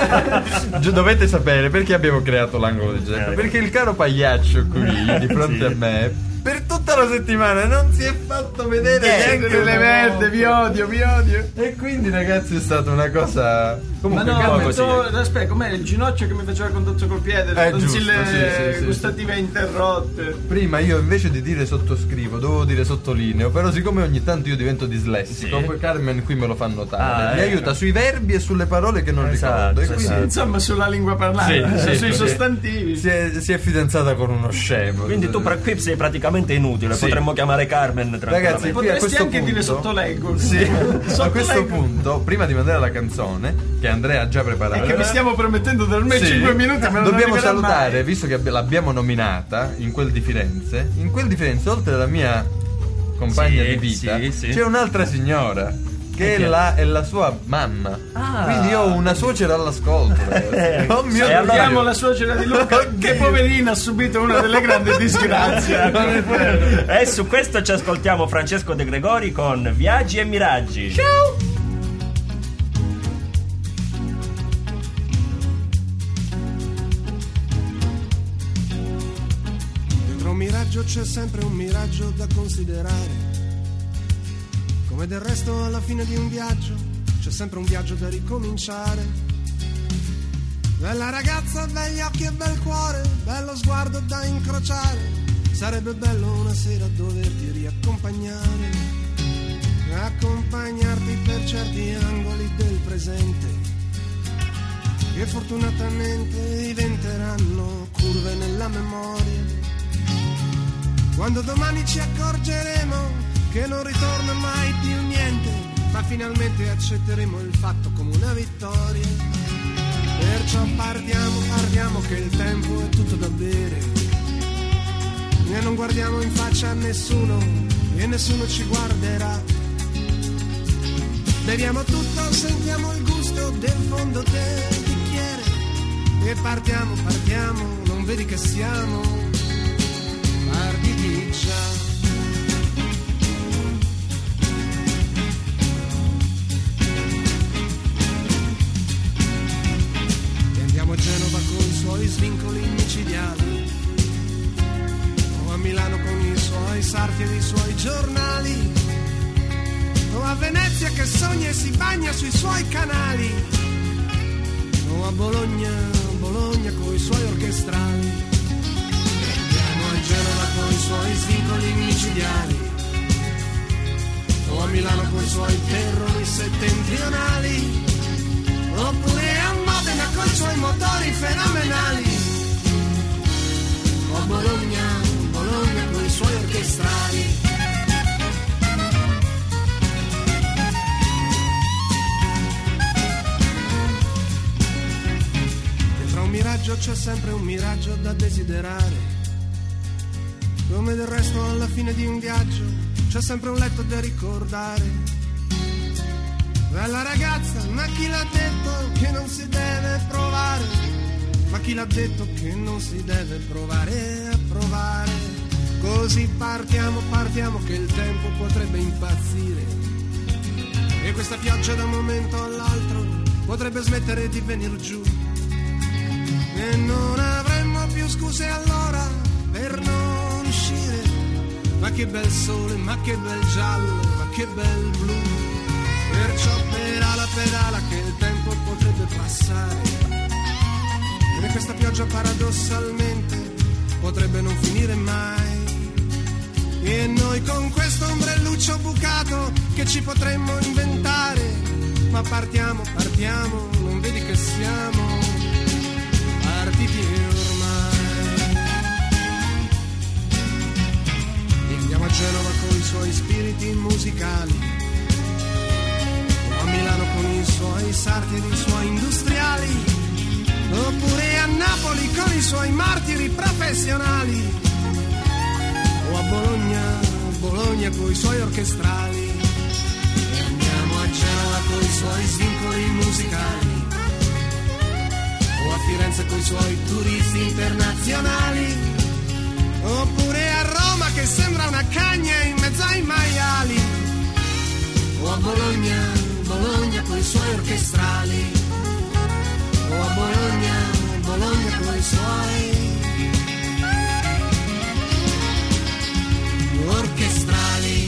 Gi- Dovete sapere perché abbiamo creato l'angolo di Giuseppe. Eh. Perché il caro pagliaccio qui di fronte Sì. a me per tutta la settimana non si è fatto vedere neanche Siete delle una merde, volta. vi odio, vi odio. E quindi ragazzi è stata una cosa Ma comunque no, un po' metto, così. aspetta, com'era il ginocchio che mi faceva contatto col piede, le Eh, tonsille giusto, sì, sì, sì, gustative interrotte. Prima io invece di dire sottoscrivo dovevo dire sottolineo, però siccome ogni tanto io divento dislessico, Sì. poi Carmen qui me lo fa notare, Ah, mi ecco. aiuta sui verbi e sulle parole che non Esatto, ricordo e quindi esatto. Insomma, sulla lingua parlata, Sì, sì, sui sì. sostantivi. si è, si è fidanzata con uno scemo. Quindi tu pra- qui sei praticamente inutile, Sì. potremmo chiamare Carmen tranquillamente. Ragazzi, qui a Potresti questo anche punto dire sottoleggo. Sì, a Sottoleggo. questo punto, prima di mandare la canzone, che Andrea ha già preparato, E che vi stiamo promettendo da ormai Sì. cinque minuti, ma non dobbiamo arriverà salutare, mai. visto che abbi- l'abbiamo nominata in quel di Firenze. In quel di Firenze, oltre alla mia compagna Sì, di vita, sì, sì. c'è un'altra signora. che è Perché? la, è la sua mamma. Ah. Quindi io ho una suocera all'ascolto. ragazzi. Oh mio E Dio. allora- Vediamo la suocera di Luca, che poverina ha subito una delle grandi disgrazie. Non è vero? E su questo ci ascoltiamo Francesco De Gregori con Viaggi e Miraggi. Ciao! Dentro un miraggio c'è sempre un miraggio da considerare. Come del resto alla fine di un viaggio c'è sempre un viaggio da ricominciare. Bella ragazza, begli occhi e bel cuore, bello sguardo da incrociare. Sarebbe bello una sera doverti riaccompagnare, accompagnarti per certi angoli del presente che fortunatamente diventeranno curve nella memoria. Quando domani ci accorgeremo che non ritorna mai più niente, ma finalmente accetteremo il fatto come una vittoria. Perciò partiamo, partiamo che il tempo è tutto da bere e non guardiamo in faccia a nessuno e nessuno ci guarderà. Beviamo tutto, sentiamo il gusto del fondo del bicchiere e partiamo, partiamo, non vedi che siamo partiti già. A Genova con i suoi svincoli micidiali, o a Milano con i suoi sarti e i suoi giornali, o a Venezia che sogna e si bagna sui suoi canali, o a Bologna, Bologna con i suoi orchestrali. Andiamo a Genova con i suoi svincoli micidiali, o a Milano con i suoi terroni settentrionali, oppure a Modena con i suoi motori fenomenali, o a Bologna, Bologna con i suoi orchestrali. Dietro un miraggio c'è sempre un miraggio da desiderare, come del resto alla fine di un viaggio c'è sempre un letto da ricordare. Bella ragazza, ma chi l'ha detto che non si deve provare? Ma chi l'ha detto che non si deve provare a provare? Così partiamo, partiamo che il tempo potrebbe impazzire e questa pioggia da un momento all'altro potrebbe smettere di venir giù e non avremmo più scuse allora per non uscire. Ma che bel sole, ma che bel giallo, ma che bel blu. Perciò pedala, pedala che il tempo potrebbe passare e questa pioggia paradossalmente potrebbe non finire mai. E noi con questo ombrelluccio bucato che ci potremmo inventare, ma partiamo, partiamo, non vedi che siamo partiti ormai. E andiamo a Genova con i suoi spiriti musicali, a Milano con i suoi sarti ed i suoi industriali, oppure a Napoli con i suoi martiri professionali, o a Bologna, Bologna con i suoi orchestrali. E andiamo a Genova con i suoi svincoli musicali, o a Firenze con i suoi turisti internazionali, oppure a Roma che sembra una cagna in mezzo ai maiali, o a Bologna, Bologna con i suoi orchestrali, o a Bologna, Bologna con i suoi orchestrali.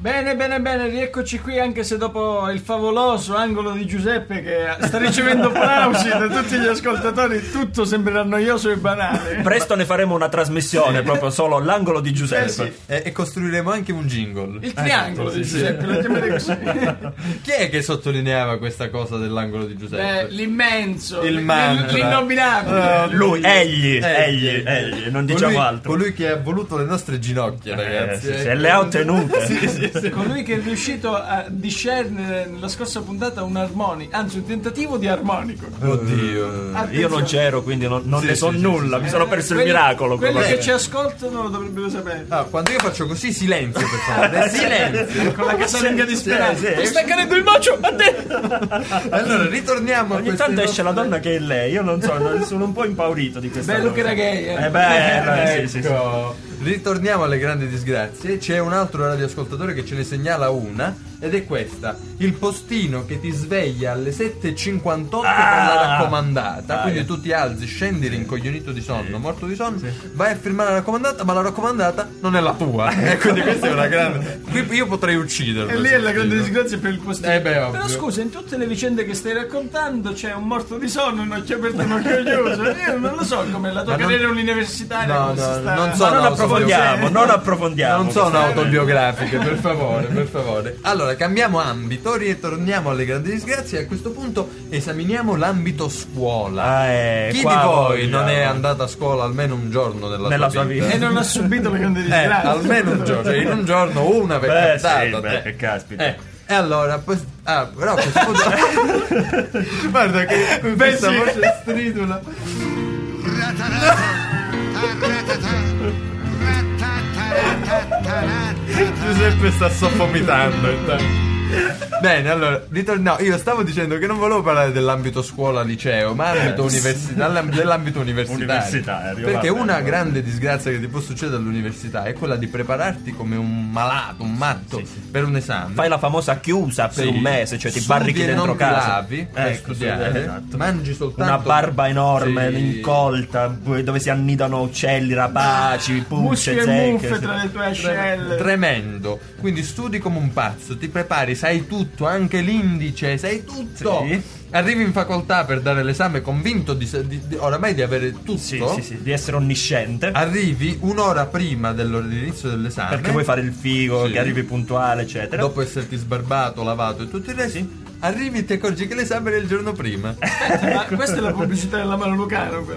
Bene, bene, bene, rieccoci qui, anche se dopo il favoloso angolo di Giuseppe che sta ricevendo applausi da tutti gli ascoltatori, tutto sembrerà noioso e banale. Presto ne faremo una trasmissione, proprio solo l'angolo di Giuseppe. Eh sì. E, e costruiremo anche un jingle. Il triangolo di Giuseppe, lo chiamerei così. Chi è che sottolineava questa cosa dell'angolo di Giuseppe? Beh, l'immenso, Il l- mantra. l'innominabile. Lui, egli, egli, Egli. egli, non diciamo colui, altro. Colui che ha voluto le nostre ginocchia, ragazzi. Eh, sì, sì, eh. e le ha ottenute. Sì, sì, sì. Colui che è riuscito a discernere nella scorsa puntata un armonico, anzi un tentativo di armonico. Oddio. Io non c'ero, quindi non, non Sì, ne so sì, sì, nulla. sì, Mi sì. sono perso il Quelli- miracolo. Quelli però. che ci ascoltano lo dovrebbero sapere. Ah, quando io faccio così, silenzio, per favore. Silenzio. Con la casalinga disperata. sì, sì. Mi sta cadendo il mocio a te! Allora, ritorniamo a Ogni queste tanto esce la nostre- donna che è lei. Io non so, non- sono un po' impaurito di questa Bello cosa. che era gay, eh. Eh beh, eh, sì, sì, sì. Ecco. Ritorniamo alle grandi disgrazie. C'è un altro radioascoltatore che ce ne segnala una, ed è questa: il postino che ti sveglia alle sette e cinquantotto Ah! per la raccomandata. Ah, Quindi eh. tu ti alzi, scendi rincoglionito di sonno, morto di sonno, vai a firmare la raccomandata, ma la raccomandata non è la tua. E quindi questa è una grande. Qui io potrei ucciderlo. E lì è la grande postino. disgrazia per il postino. Eh beh, ovvio. Però scusa, in tutte le vicende che stai raccontando c'è un morto di sonno, un occhio aperto e un occhio chiuso. Io non lo so come la tua Ma non- carriera universitaria. No, come si no, sta- non Ma so. non no, approfondiamo, so- non approfondiamo. Non sono questa- autobiografiche, per favore, per favore. Allora, cambiamo ambito, ritorniamo alle grandi disgrazie e a questo punto esaminiamo l'ambito scuola. Ah, eh, Chi di qua voi voglia. non è andato a scuola almeno un giorno nella, Nella sua sua vita? E non ha subito le grandi Eh, disgrazie. almeno un giorno, cioè in un giorno una per Beh, cazzata. sì, beh, eh. che caspita. Eh, E allora, poi, ah, però a questo punto guarda che con questa sì. voce stridula. Giuseppe sta soffomitando intanto. Bene, allora, ritorniamo. Io stavo dicendo che non volevo parlare dell'ambito scuola-liceo, ma ambito università, dell'ambito universitario. Universitario, Perché vabbè, una vabbè. grande disgrazia che ti può succedere all'università è quella di prepararti come un malato, un matto Sì, sì. per un esame. Fai la famosa chiusa per Sì. un mese, cioè ti Studi barrichi e dentro non ti casa. lavi per Ecco, studiare, sì, esatto. mangi soltanto Una barba enorme, Sì. incolta, dove si annidano uccelli rapaci, Muschi pulce e zecche. muffe sì. tra le tue ascelle. Tremendo. Quindi studi come un pazzo, ti prepari, sai tutto, anche l'indice, sai tutto. Sì. Arrivi in facoltà per dare l'esame convinto di, di- di- oramai di avere tutto. Sì, sì, sì, di essere onnisciente. Arrivi un'ora prima dell'ora- dell'inizio dell'esame. Perché vuoi fare il figo, Sì. che arrivi puntuale, eccetera. Dopo esserti sbarbato, lavato e tutto il resto, arrivi e ti accorgi che l'esame era il giorno prima. Ma questa è la pubblicità della Mano Lucano, però.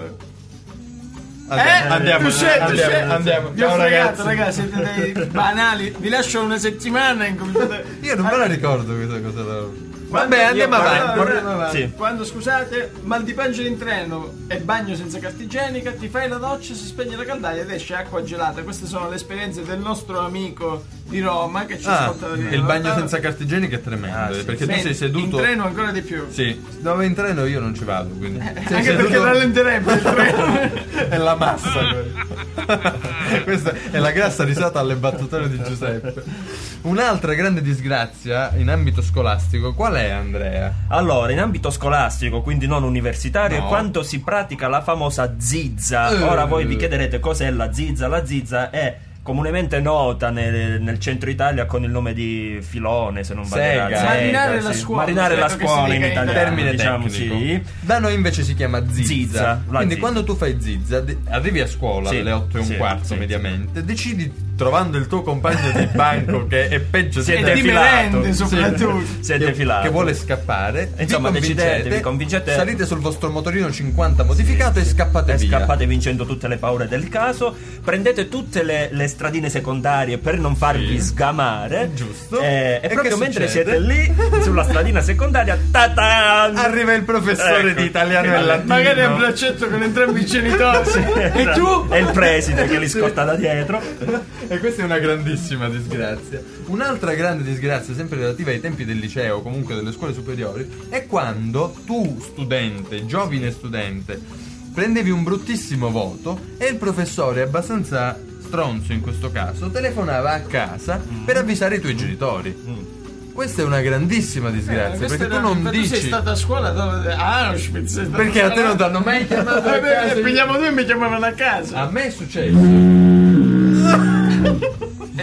Andiamo, andiamo, tu scegli, andiamo, scegli. andiamo. Vi ho Ciao, fregato, ragazzi. ragazzi, siete dei banali. Vi lascio una settimana e incominciate. Io non me la ricordo questa cosa. là. Quando- Vabbè, andiamo io- avanti. guarda- andiamo avanti. Sì. Quando, scusate, mal di pancia in treno e bagno senza carta igienica, ti fai la doccia, si spegne la caldaia ed esce acqua gelata. Queste sono le esperienze del nostro amico di Roma che ci Ah, ascolta da lì. il bagno senza carta igienica è tremendo. Ah, sì, perché Sì, tu sei seduto. in treno ancora di più. Sì, dove in treno io non ci vado, quindi. Sei Anche seduto- perché rallenterebbe il treno. è la massa quella. Questa è la grassa risata alle battutone di Giuseppe. Un'altra grande disgrazia in ambito scolastico, qual è, Andrea? Allora, in ambito scolastico, quindi non universitario, No. è quando si pratica la famosa zizza. Eh. Ora voi vi chiederete cos'è la zizza. La zizza è comunemente nota nel, nel centro Italia con il nome di filone, se non vado Sega. errato. Marinare la sì. scuola, Marinare la credo che si scuola in dica in italiano, Termine diciamo, tecnico. sì. Da noi invece si chiama zizza. Zizza, la Quindi zizza. quando tu fai zizza, de- arrivi a scuola Sì, alle otto e un sì, quarto sì, mediamente, decidi, trovando il tuo compagno di banco che è peggio Si è di te, di defilato. merende, soprattutto. Si è che, defilato. che vuole scappare, vi Insomma, convincete, decidete, vi convincete- salite sul vostro motorino cinquanta modificato e scappate E via. scappate vincendo tutte le paure del caso. Prendete tutte le, le stradine secondarie per non farvi Sì. sgamare. Giusto. Eh, e E proprio che mentre succede? siete lì sulla stradina secondaria, ta-tan! Arriva il professore Ecco. di italiano e latino. Magari a braccetto con entrambi i genitori. E tu? È il preside che li scotta da dietro. E questa è una grandissima disgrazia. Un'altra grande disgrazia, sempre relativa ai tempi del liceo, comunque delle scuole superiori, è quando tu, studente, giovane studente, prendevi un bruttissimo voto e il professore, abbastanza stronzo in questo caso, telefonava a casa per avvisare i tuoi genitori. Questa è una grandissima disgrazia, Eh, questa perché tu era- non ma dici... Tu sei stata a scuola dove... Ah, Auschwitz. sei stata Perché a te scuola- non ti hanno mai chiamato a Eh, beh, casa? pigliamo due e mi chiamavano a casa. A me è successo. E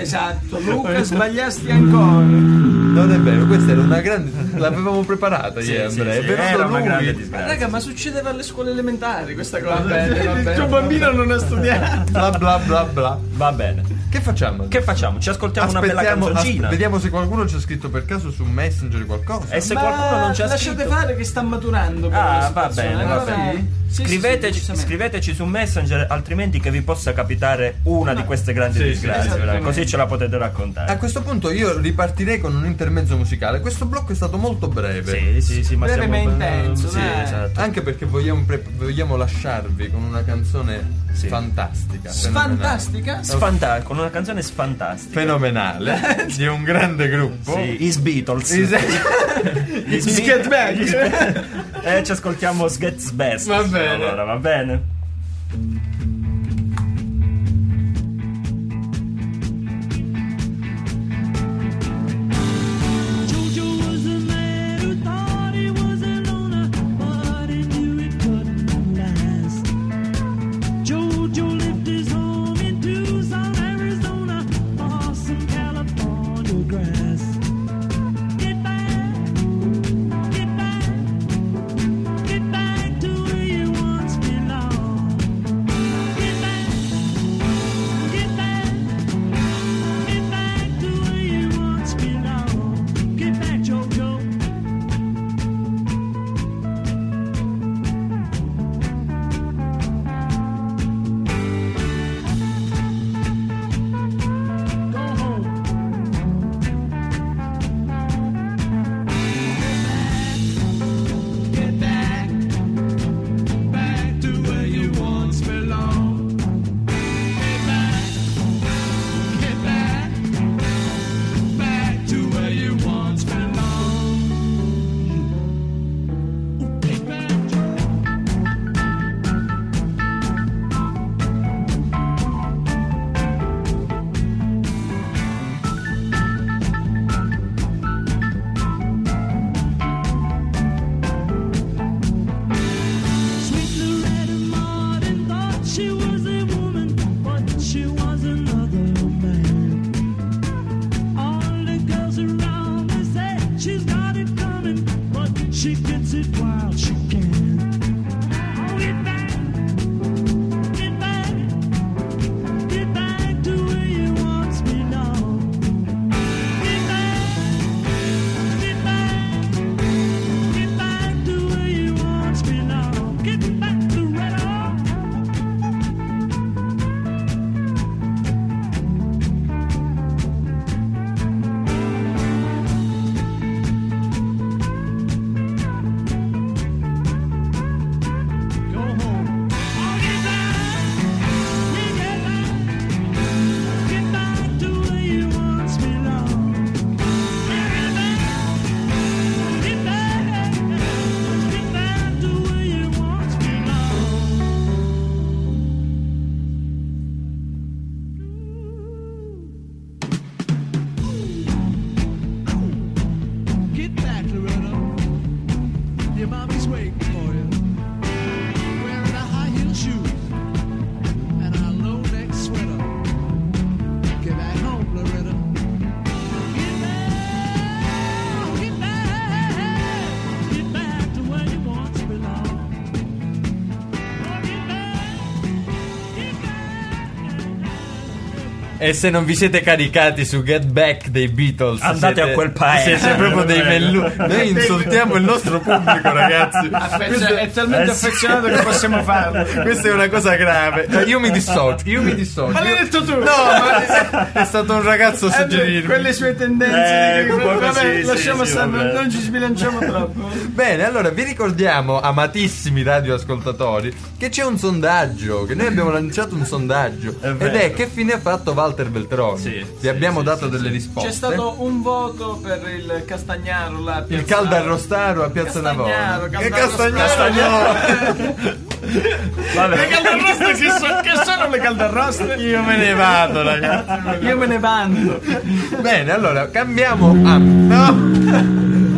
Esatto, Luca, sbagliasti ancora. Non è vero, questa era una grande. L'avevamo preparata Sì, ieri, sì, Andrea. sì, È venuto era una lui. grande Ma disgrazia. raga, ma succedeva alle scuole elementari questa cosa. Va bene, va bene, Il tuo va bambino non ha studiato. Bla bla bla bla. Va bene. Che facciamo? Che facciamo? Ci ascoltiamo una bella Aspettiamo, canzoncina. aspe- vediamo se qualcuno ci ha scritto per caso su Messenger qualcosa. E se Ma qualcuno non ci ha lasciate scritto, fare che sta maturando. per Ah, la va situazione. bene, va Allora, bene. sì, sì, Scriveteci, sì, giustamente. scriveteci su Messenger, altrimenti che vi possa capitare una di queste grandi Sì, sì, disgrazie, esattamente. veramente. Così ce la potete raccontare. A questo punto io ripartirei con un intermezzo musicale. Questo blocco è stato molto breve. Sì, sì, sì, ma Breve siamo ma intenso, sì, dai. esatto. Anche perché vogliamo, pre- vogliamo lasciarvi con una canzone Sì. fantastica. fenomenale. Fantastica. Sfanta- con una canzone sfantastica. Fenomenale. Di un grande gruppo. Sì, Is Beatles. Is- Is Is Get Back. E ci ascoltiamo Gets Best. Va bene. Allora, va bene. Jojo was a man who thought he was a loner, but he knew it couldn't last. Jojo lived his home in Tucson, Arizona, or some California grass. Get back, get back, get back to where you once belonged. Get back, get back, get back to where you once belonged. Get back, Jojo. Go home. Get back, back to where you once belonged. Get back, get back, back to where you once belonged. Get back, Joe. Sweet Loretta Martin thought she was a woman, but she was another man. All the girls around me say she's got it coming, but she gets it while she can. Oh, get back, get back, get back to where you once belonged. Get back, get back, get back to where you once belonged. Get back to Red Oak. Go home. Oh, get back, get back, get back to where you once belonged. Get back, get back, get back to where you once belonged. Get back, Loretta. Your mommy's waiting for you. Wearing a high heel shoes and a low neck sweater. Get back home, Loretta. Get back, get back, get back to where you once belonged. Oh, get back, get back. E se non vi siete caricati su Get Back dei Beatles, Andate siete- a quel paese. Siete proprio dei mellu. Noi insultiamo il nostro pubblico, ragazzi. Affezio- è talmente eh, sì. affezionato che possiamo farlo. Questa è una cosa grave. Eh, Io mi dissocio, io mi dissocio. Ma l'hai Io- detto tu? No, ma è, è stato un ragazzo a Eh, suggerirmi. quelle sue tendenze. Eh, di- un po' vabbè, così, sì, lasciamo sì, stare, vabbè. non ci sbilanciamo troppo. Bene, allora vi ricordiamo, amatissimi radioascoltatori, che c'è un sondaggio, che noi abbiamo lanciato un sondaggio. È ed vero. è: che fine ha fatto Walter Beltroni? Sì, vi sì, abbiamo sì, dato sì, delle sì. risposte. C'è stato un voto per il Castagnaro là a il Piazza caldo arrostaro a Piazza Castagnaro, Navona. Che Caldarrosto- Castagnaro? Vabbè. Le caldarroste che, so- che sono le caldarroste? Io me ne vado, ragazzi. Io me ne vanto. Bene, allora cambiamo. Ah, no!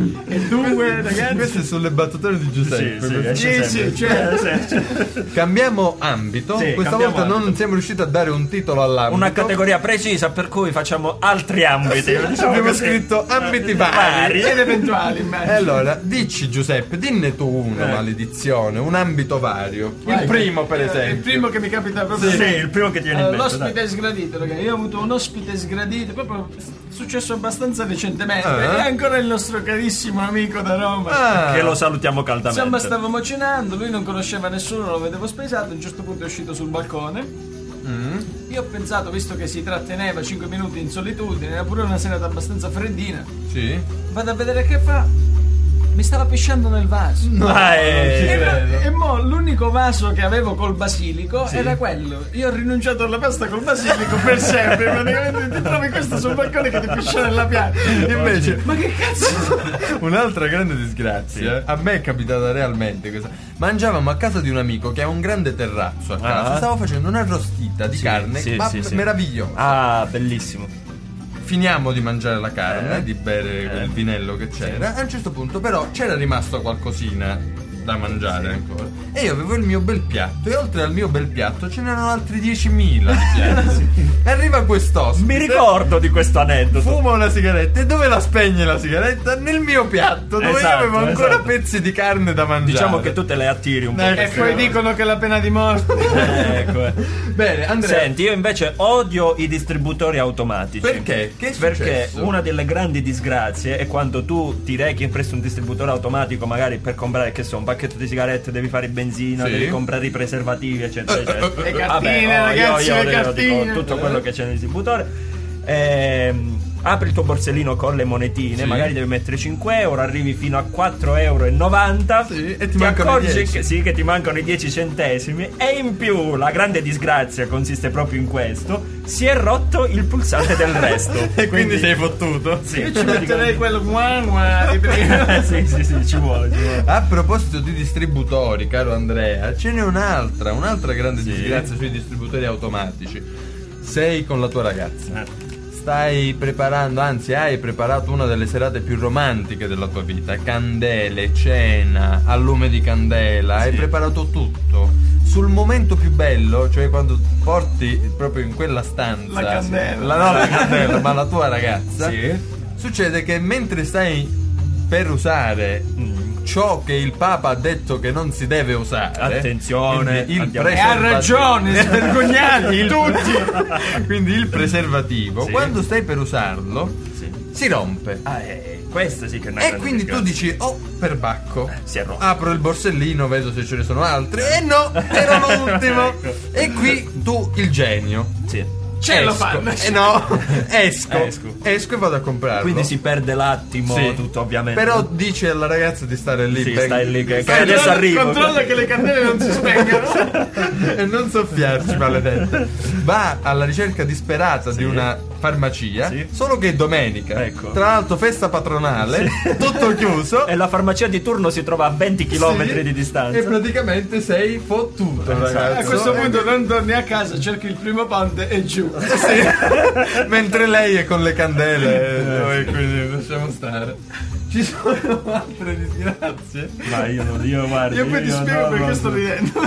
due ragazzi. Questo è sulle battutone di Giuseppe. Sì, sì, per- esce Sì, sempre. sì, cioè, Cambiamo ambito. Sì, Questa cambiamo volta non ambito. siamo riusciti a dare un titolo all'ambito. Una categoria precisa per cui facciamo altri ambiti. Diciamo Abbiamo così. scritto ambiti vari. ed eventuali, E immagino. allora, dici Giuseppe, dinne tu uno, Eh. maledizione, un ambito vario. Vai. Il primo, per Eh, esempio. Il primo che mi capita proprio. Sì, il primo che ti viene in Allora, mente. l'ospite dai. sgradito, ragazzi. Io ho avuto un ospite sgradito, proprio successo abbastanza recentemente. Ah. È ancora il nostro carissimo amico da Roma. Ah, Che lo salutiamo caldamente. Insomma, stavamo cenando, lui non conosceva nessuno, lo vedevo spaesato. A un certo punto è uscito sul balcone. mm, Io ho pensato, visto che si tratteneva cinque minuti in solitudine, era pure una serata abbastanza freddina, sì. vado a vedere che fa. Mi stava pisciando nel vaso. No, Ah, non ci eh. E, credo. e mo l'unico vaso che avevo col basilico Sì. era quello. Io ho rinunciato alla pasta col basilico per sempre. Praticamente ti trovi questo sul balcone che ti piscia nella pianta. Invece, Ma che cazzo? un'altra grande disgrazia, a me è capitata realmente questa. Mangiavamo a casa di un amico che ha un grande terrazzo a casa. Ah. Stavo facendo una rostita di Sì, carne, sì, ma sì, sì. meravigliosa. Ah, bellissimo. Finiamo di mangiare la carne, Eh. di bere Eh. quel vinello che c'era. A un certo punto, però, c'era rimasto qualcosina da mangiare ancora. E io avevo il mio bel piatto. E oltre al mio bel piatto ce n'erano altri diecimila di piatti. E arriva quest'ospite. Mi ricordo di questo aneddoto. Fuma una sigaretta. E dove la spegne la sigaretta? Nel mio piatto, dove Esatto, io avevo ancora esatto. pezzi di carne da mangiare. Diciamo che tu te le attiri un po'. Eh, E poi dicono che la pena di morte. Ecco. eh. Bene, Andrea. Senti, io invece odio i distributori automatici. Perché? Che è Perché successo? una delle grandi disgrazie è quando tu ti rechi presso un distributore automatico, magari per comprare, che so, un pacchetto di sigarette, devi fare benzina, Sì. devi comprare i preservativi, eccetera, eccetera. Le cartine, Vabbè, oh, ragazzi, io, io, le io cartine. dico tutto quello che c'è nel distributore. Ehm, apri il tuo borsellino con le monetine, Sì. magari devi mettere cinque euro, arrivi fino a quattro euro e novanta. Sì, e ti mancano i accorgi dieci. che, sì, che ti mancano i dieci centesimi. E in più la grande disgrazia consiste proprio in questo: si è rotto il pulsante del resto. E quindi sei fottuto? Sì, Io ci metterei quello mua mua di prima. sì, sì, sì, ci vuole, ci vuole. A proposito di distributori, caro Andrea, ce n'è un'altra, un'altra grande Sì. disgrazia sui distributori automatici. Sei con la tua ragazza. Eh. Stai preparando, anzi hai preparato una delle serate più romantiche della tua vita. Candele, cena, a lume di candela, hai Sì. preparato tutto. Sul momento più bello, cioè quando porti proprio in quella stanza La candela. la, no, la candela, ma la tua ragazza, Sì. succede che mentre stai per usare ciò che il Papa ha detto che non si deve usare, Attenzione, quindi il andiamo- E ha preservativo- ragione, svergognati tutti. quindi il preservativo, Sì. quando stai per usarlo, Sì. si rompe. Ah, eh, questa sì che è una E grande quindi tu disgrazia. dici, oh, perbacco. si è rotto. Apro il borsellino, vedo se ce ne sono altri. E no, era l'ultimo. Ecco. E qui tu, il genio. Sì. Ce lo esco. fanno. Eh no, esco. Esco. Esco e vado a comprarlo. Quindi si perde l'attimo, Sì. tutto ovviamente. Però dici alla ragazza di stare lì. Sì, ben- stai lì, che- che stai- adesso Controlla- arrivo. Controlla che le candele non si spengano. e non soffiarci, maledetta. Va alla ricerca disperata di una farmacia, Sì. solo che è domenica. Ecco. Tra l'altro festa patronale, tutto chiuso. E la farmacia di turno si trova a venti chilometri Sì, di distanza. E praticamente sei fottuto, ragazzo. A questo punto non torni a casa, cerchi il primo ponte e giù. Sì. Mentre lei è con le candele, noi quindi lasciamo stare. Ci sono altre disgrazie. Ma io non, io guarda. Io poi ti io spiego no, perché no, sto no. ridendo.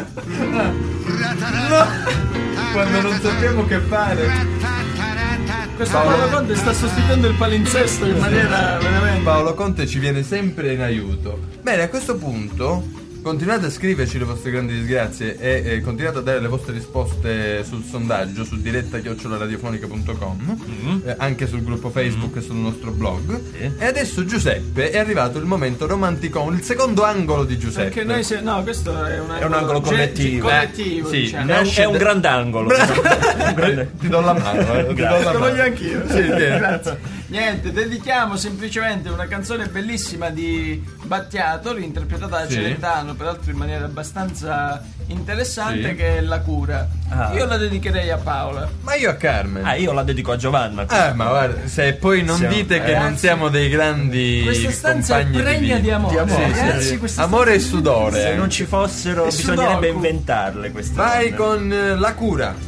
No! Quando non sappiamo che fare. Questo Paolo Conte sta sostituendo il palinsesto in maniera veramente. Paolo Conte ci viene sempre in aiuto. Bene, a questo punto continuate a scriverci le vostre grandi disgrazie e, e continuate a dare le vostre risposte sul sondaggio su diretta chiocciola radiofonica punto com, eh, anche sul gruppo Facebook e sul nostro blog. Sì. E adesso Giuseppe, è arrivato il momento romanticone, il secondo angolo di Giuseppe. Perché noi se... No, questo è un angolo, È un angolo ge- collettivo. collettivo, Eh, sì, diciamo. È un, Nasce è un da- grandangolo. Un grande- Ti do la mano, eh, ti do la Lo mano. voglio anch'io. Sì, tieni. Grazie. Niente, dedichiamo semplicemente una canzone bellissima di Battiato, interpretata da Sì. Celentano, peraltro in maniera abbastanza interessante, Sì. che è La cura. Ah. Io la dedicherei a Paola. Ma io a Carmen. Ah, io la dedico a Giovanna. Ah, ma guarda, se poi non Siamo- dite che ragazzi, non siamo dei grandi Questa stanza è compagni pregna di, di amore, di amore, ragazzi, sì. questa amore e stanza- sudore. Se anche. non ci fossero, E bisognerebbe Sudoku. inventarle queste Vai donne. con eh, La cura.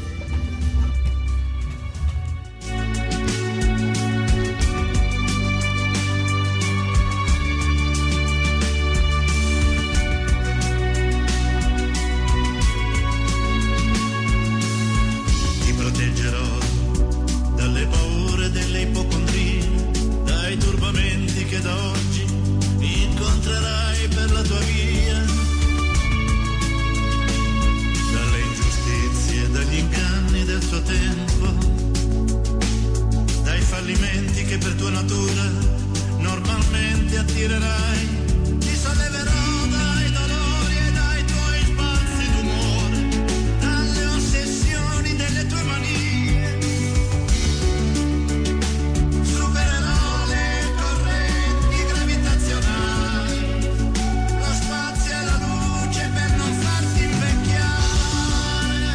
che per tua natura normalmente attirerai. Ti solleverò dai dolori e dai tuoi spazi d'umore, dalle ossessioni delle tue manie. Supererò le correnti gravitazionali, lo spazio e la luce per non farti invecchiare.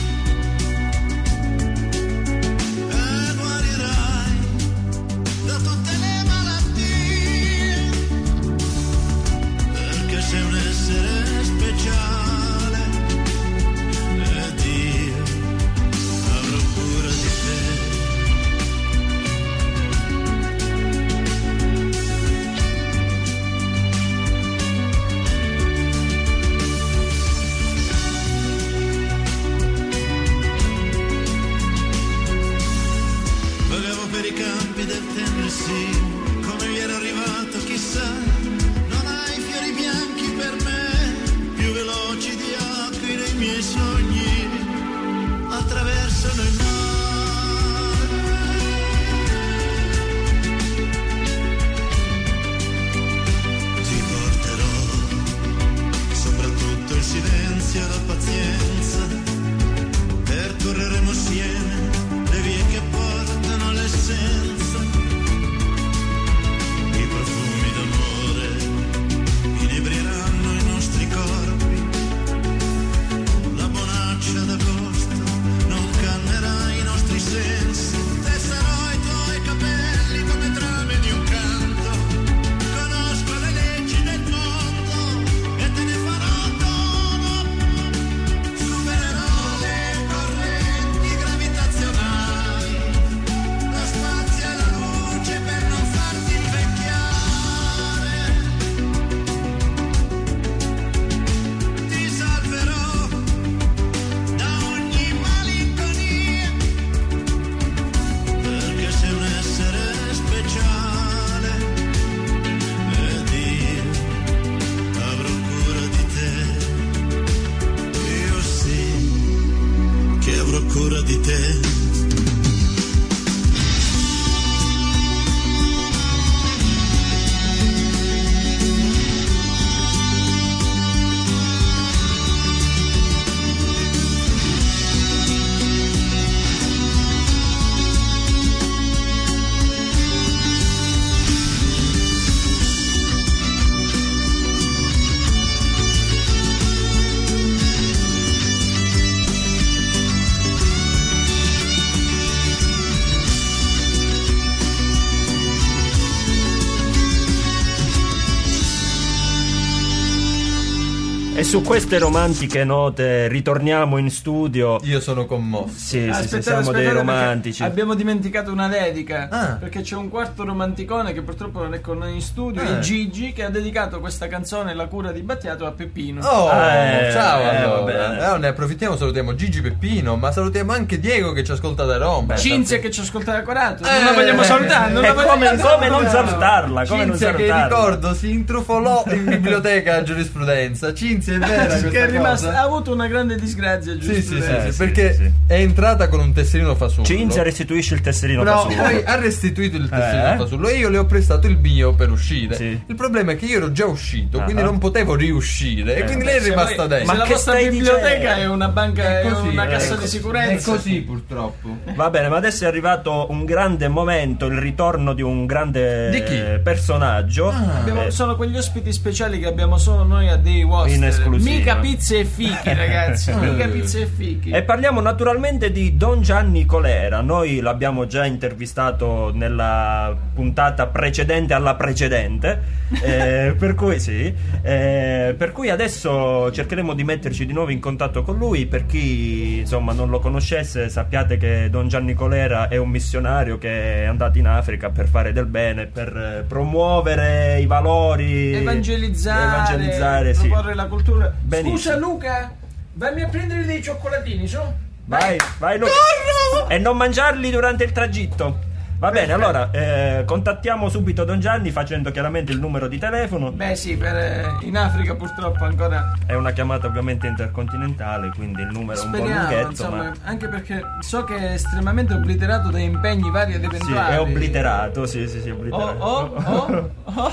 E guarirai da tutte le malattie, perché sei un essere speciale ed io avrò cura di te. Vagavo per i campi del Tennessee, come vi era arrivato chissà. Non hai fiori bianchi per me, più veloci di acqui dei miei sogni, attraversano il mare. Ti porterò soprattutto il silenzio e la pazienza, percorreremo assieme le vie che portano all'essenza, i profumi d'amore inebrieranno i nostri corpi, la bonaccia d'agosto non cannerà i nostri sensi, tesserò i tuoi capelli come trame di un canto, conosco le leggi del mondo e te ne farò dono. Supererò le correnti gravitazionali, lo spazio e la luce per non farti invecchiare. Ti salverò da ogni malinconia, perché sei un essere speciale ed io avrò cura di te. Io sì che avrò cura di te. E su queste romantiche note ritorniamo in studio. Io sono commosso. Sì, sì, sì, Aspettate, siamo aspettate, dei perché romantici. abbiamo dimenticato una dedica. Ah. Perché c'è un quarto romanticone che purtroppo non è con noi in studio, Ah. il Gigi, che ha dedicato questa canzone La cura di Battiato a Peppino. Oh, Eh, ciao eh, allora. vabbè. Allora, ne approfittiamo, salutiamo Gigi Peppino, ma salutiamo anche Diego che ci ascolta da Roma. Cinzia che ci ascolta da Corato. Eh, non la vogliamo eh, salutare. Non E la vogliamo come, come salutare. non salutarla? Come non Cinzia che salutarla? ricordo si intrufolò in biblioteca a giurisprudenza. Cinzia è vera questa Che è rimasta, cosa? ha avuto una grande disgrazia, giusto? Sì, sì, sì, Eh, sì, sì, perché sì. è entrata con un tesserino fasullo. Cinzia restituisce il tesserino No, fasullo. poi ha restituito il tesserino Eh? fasullo e io le ho prestato il mio per uscire. Sì. Il problema è che io ero già uscito, Ah. quindi non potevo riuscire. E Eh, quindi beh, lei è Se rimasta voi- dentro. se Ma la che vostra stai biblioteca dicendo? è una banca, è, così, una è cassa così. di sicurezza. È così purtroppo. Va bene, ma adesso è arrivato un grande momento, il ritorno di un grande Di chi? personaggio. Abbiamo- Eh, sono quegli ospiti speciali che abbiamo solo noi a Day Waster. In esclusiva. Mica pizze e fichi, ragazzi. Mica pizze e fichi. E parliamo naturalmente di Don Gianni Colera. Noi l'abbiamo già intervistato nella puntata precedente alla precedente, eh, per cui sì, eh, per cui adesso cercheremo di metterci di nuovo in contatto con lui. Per chi insomma non lo conoscesse, sappiate che Don Gianni Colera è un missionario che è andato in Africa per fare del bene, per eh, promuovere i valori, Evangelizzare, evangelizzare, sì. proporre la cultura. Benissimo. Scusa Luca, vammi a prendere dei cioccolatini, su. Vai, vai Luca. E non mangiarli durante il tragitto. Va bene, allora eh, contattiamo subito Don Gianni facendo chiaramente il numero di telefono. Beh sì, per, eh, in Africa purtroppo ancora È una chiamata ovviamente intercontinentale, quindi il numero è un po' speriamo, lunghetto, insomma, ma anche perché so che è estremamente obliterato da impegni vari ed sì, eventuali. è obliterato, sì, sì, sì, Oh, obliterato. oh, oh, oh.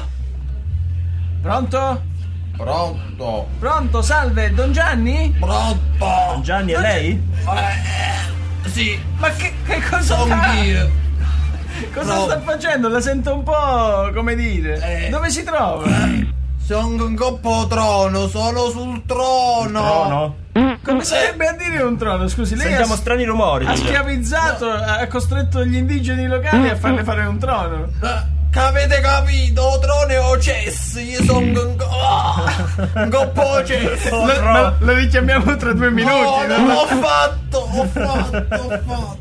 Pronto? Pronto? Pronto, salve, Don Gianni? Pronto? Don Gianni, è lei? Eh, sì, Ma che, che cosa sono fa? io. Cosa No. sta facendo? La sento un po', come dire. Eh. Dove si trova? Sono un coppo trono, sono sul trono. Trono? Come sarebbe a dire un trono? Scusi, lei Sentiamo ha, strani rumori. ha dice. schiavizzato, ha costretto gli indigeni locali a farle fare un trono. Eh, Che avete capito? Trono o cesso? Io sono un, co- oh, un coppo cesso. Oh, Lo, tro- ma lo richiamiamo tra due minuti. No, no? non l'ho fatto, ho fatto, ho fatto.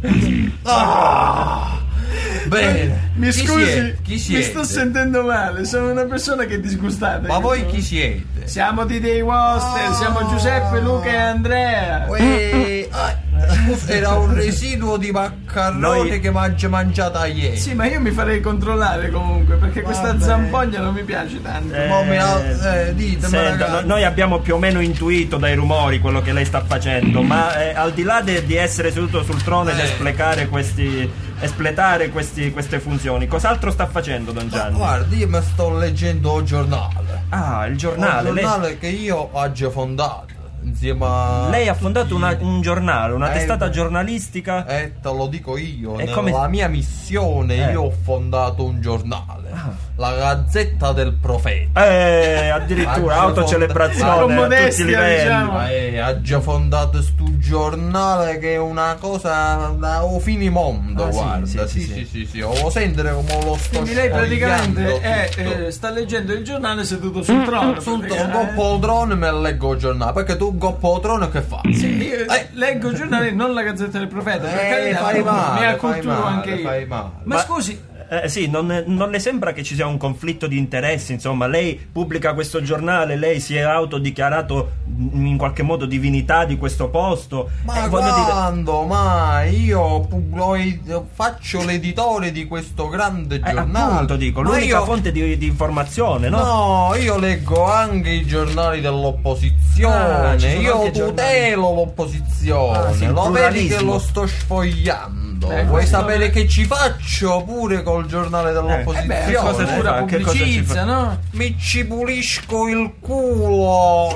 Ah, bene. Mi Chi scusi, siete? Chi mi siete? sto sentendo male. Sono una persona che è disgustata. Ma voi chi siete? Siamo di Dei Woster, Ah. siamo Giuseppe, Luca e Andrea. Uè, ah, scusa, era un residuo di maccaroni Noi- che mangi mangiata ieri. Sì, ma io mi farei controllare comunque, perché questa Vabbè. zampogna non mi piace tanto. Eh, Mo mi ha- eh, ditemi, senta, ragazzi. no- noi abbiamo più o meno intuito dai rumori quello che lei sta facendo, ma eh, al di là de- di essere seduto sul trono ed Eh. espletare questi espletare questi, queste funzioni, cos'altro sta facendo Don Ma Gianni? guarda, io mi sto leggendo il giornale. Ah, il giornale. Un Lei, giornale che io oggi ho fondato insieme a lei ha fondato una- un giornale, una Eh, testata beh. giornalistica. Eh, te lo dico io, E nella come- mia missione Eh. io ho fondato un giornale, Ah. la Gazzetta del Profeta. Eh, addirittura Ah, autocelebrazione con a modestia, tutti i livelli. diciamo. Ma eh, ha già fondato sto giornale che è una cosa da o fini mondo, Ah, sì, guarda. sì, Sì, sì, sì, sì. sì, sì, Lo sentire come lo sto Quindi lei praticamente sfogliando è, tutto. eh, sta leggendo il giornale seduto sul trono. Sul un praticamente. coppo trono me leggo il giornale, perché tu un coppo trono che fa? Sì, io Eh. leggo il giornale, non la Gazzetta del Profeta. per Eh, carità, fai male, mi fai acculturo male, anche io. fai male. Ma, Ma- scusi, Eh, sì, non, non le sembra che ci sia un conflitto di interessi? Insomma, lei pubblica questo giornale, lei si è autodichiarato in qualche modo divinità di questo posto. Ma Eh, voglio dire, quando mai io pub- ho- faccio l'editore di questo grande eh, giornale? appunto dico, Ma l'unica io- fonte di, di informazione, no? No, io leggo anche i giornali dell'opposizione. Ah, ci sono io anche giornali. tutelo l'opposizione. Ah, sì, il Lo vedi che pluralismo. lo sto sfogliando. Beh, Vuoi questo- sapere che ci faccio pure col giornale eh dell'opposizione? beh, cosa ci pura fa? Che cosa ci pubblicizza, fa? no? Mi ci pulisco il culo.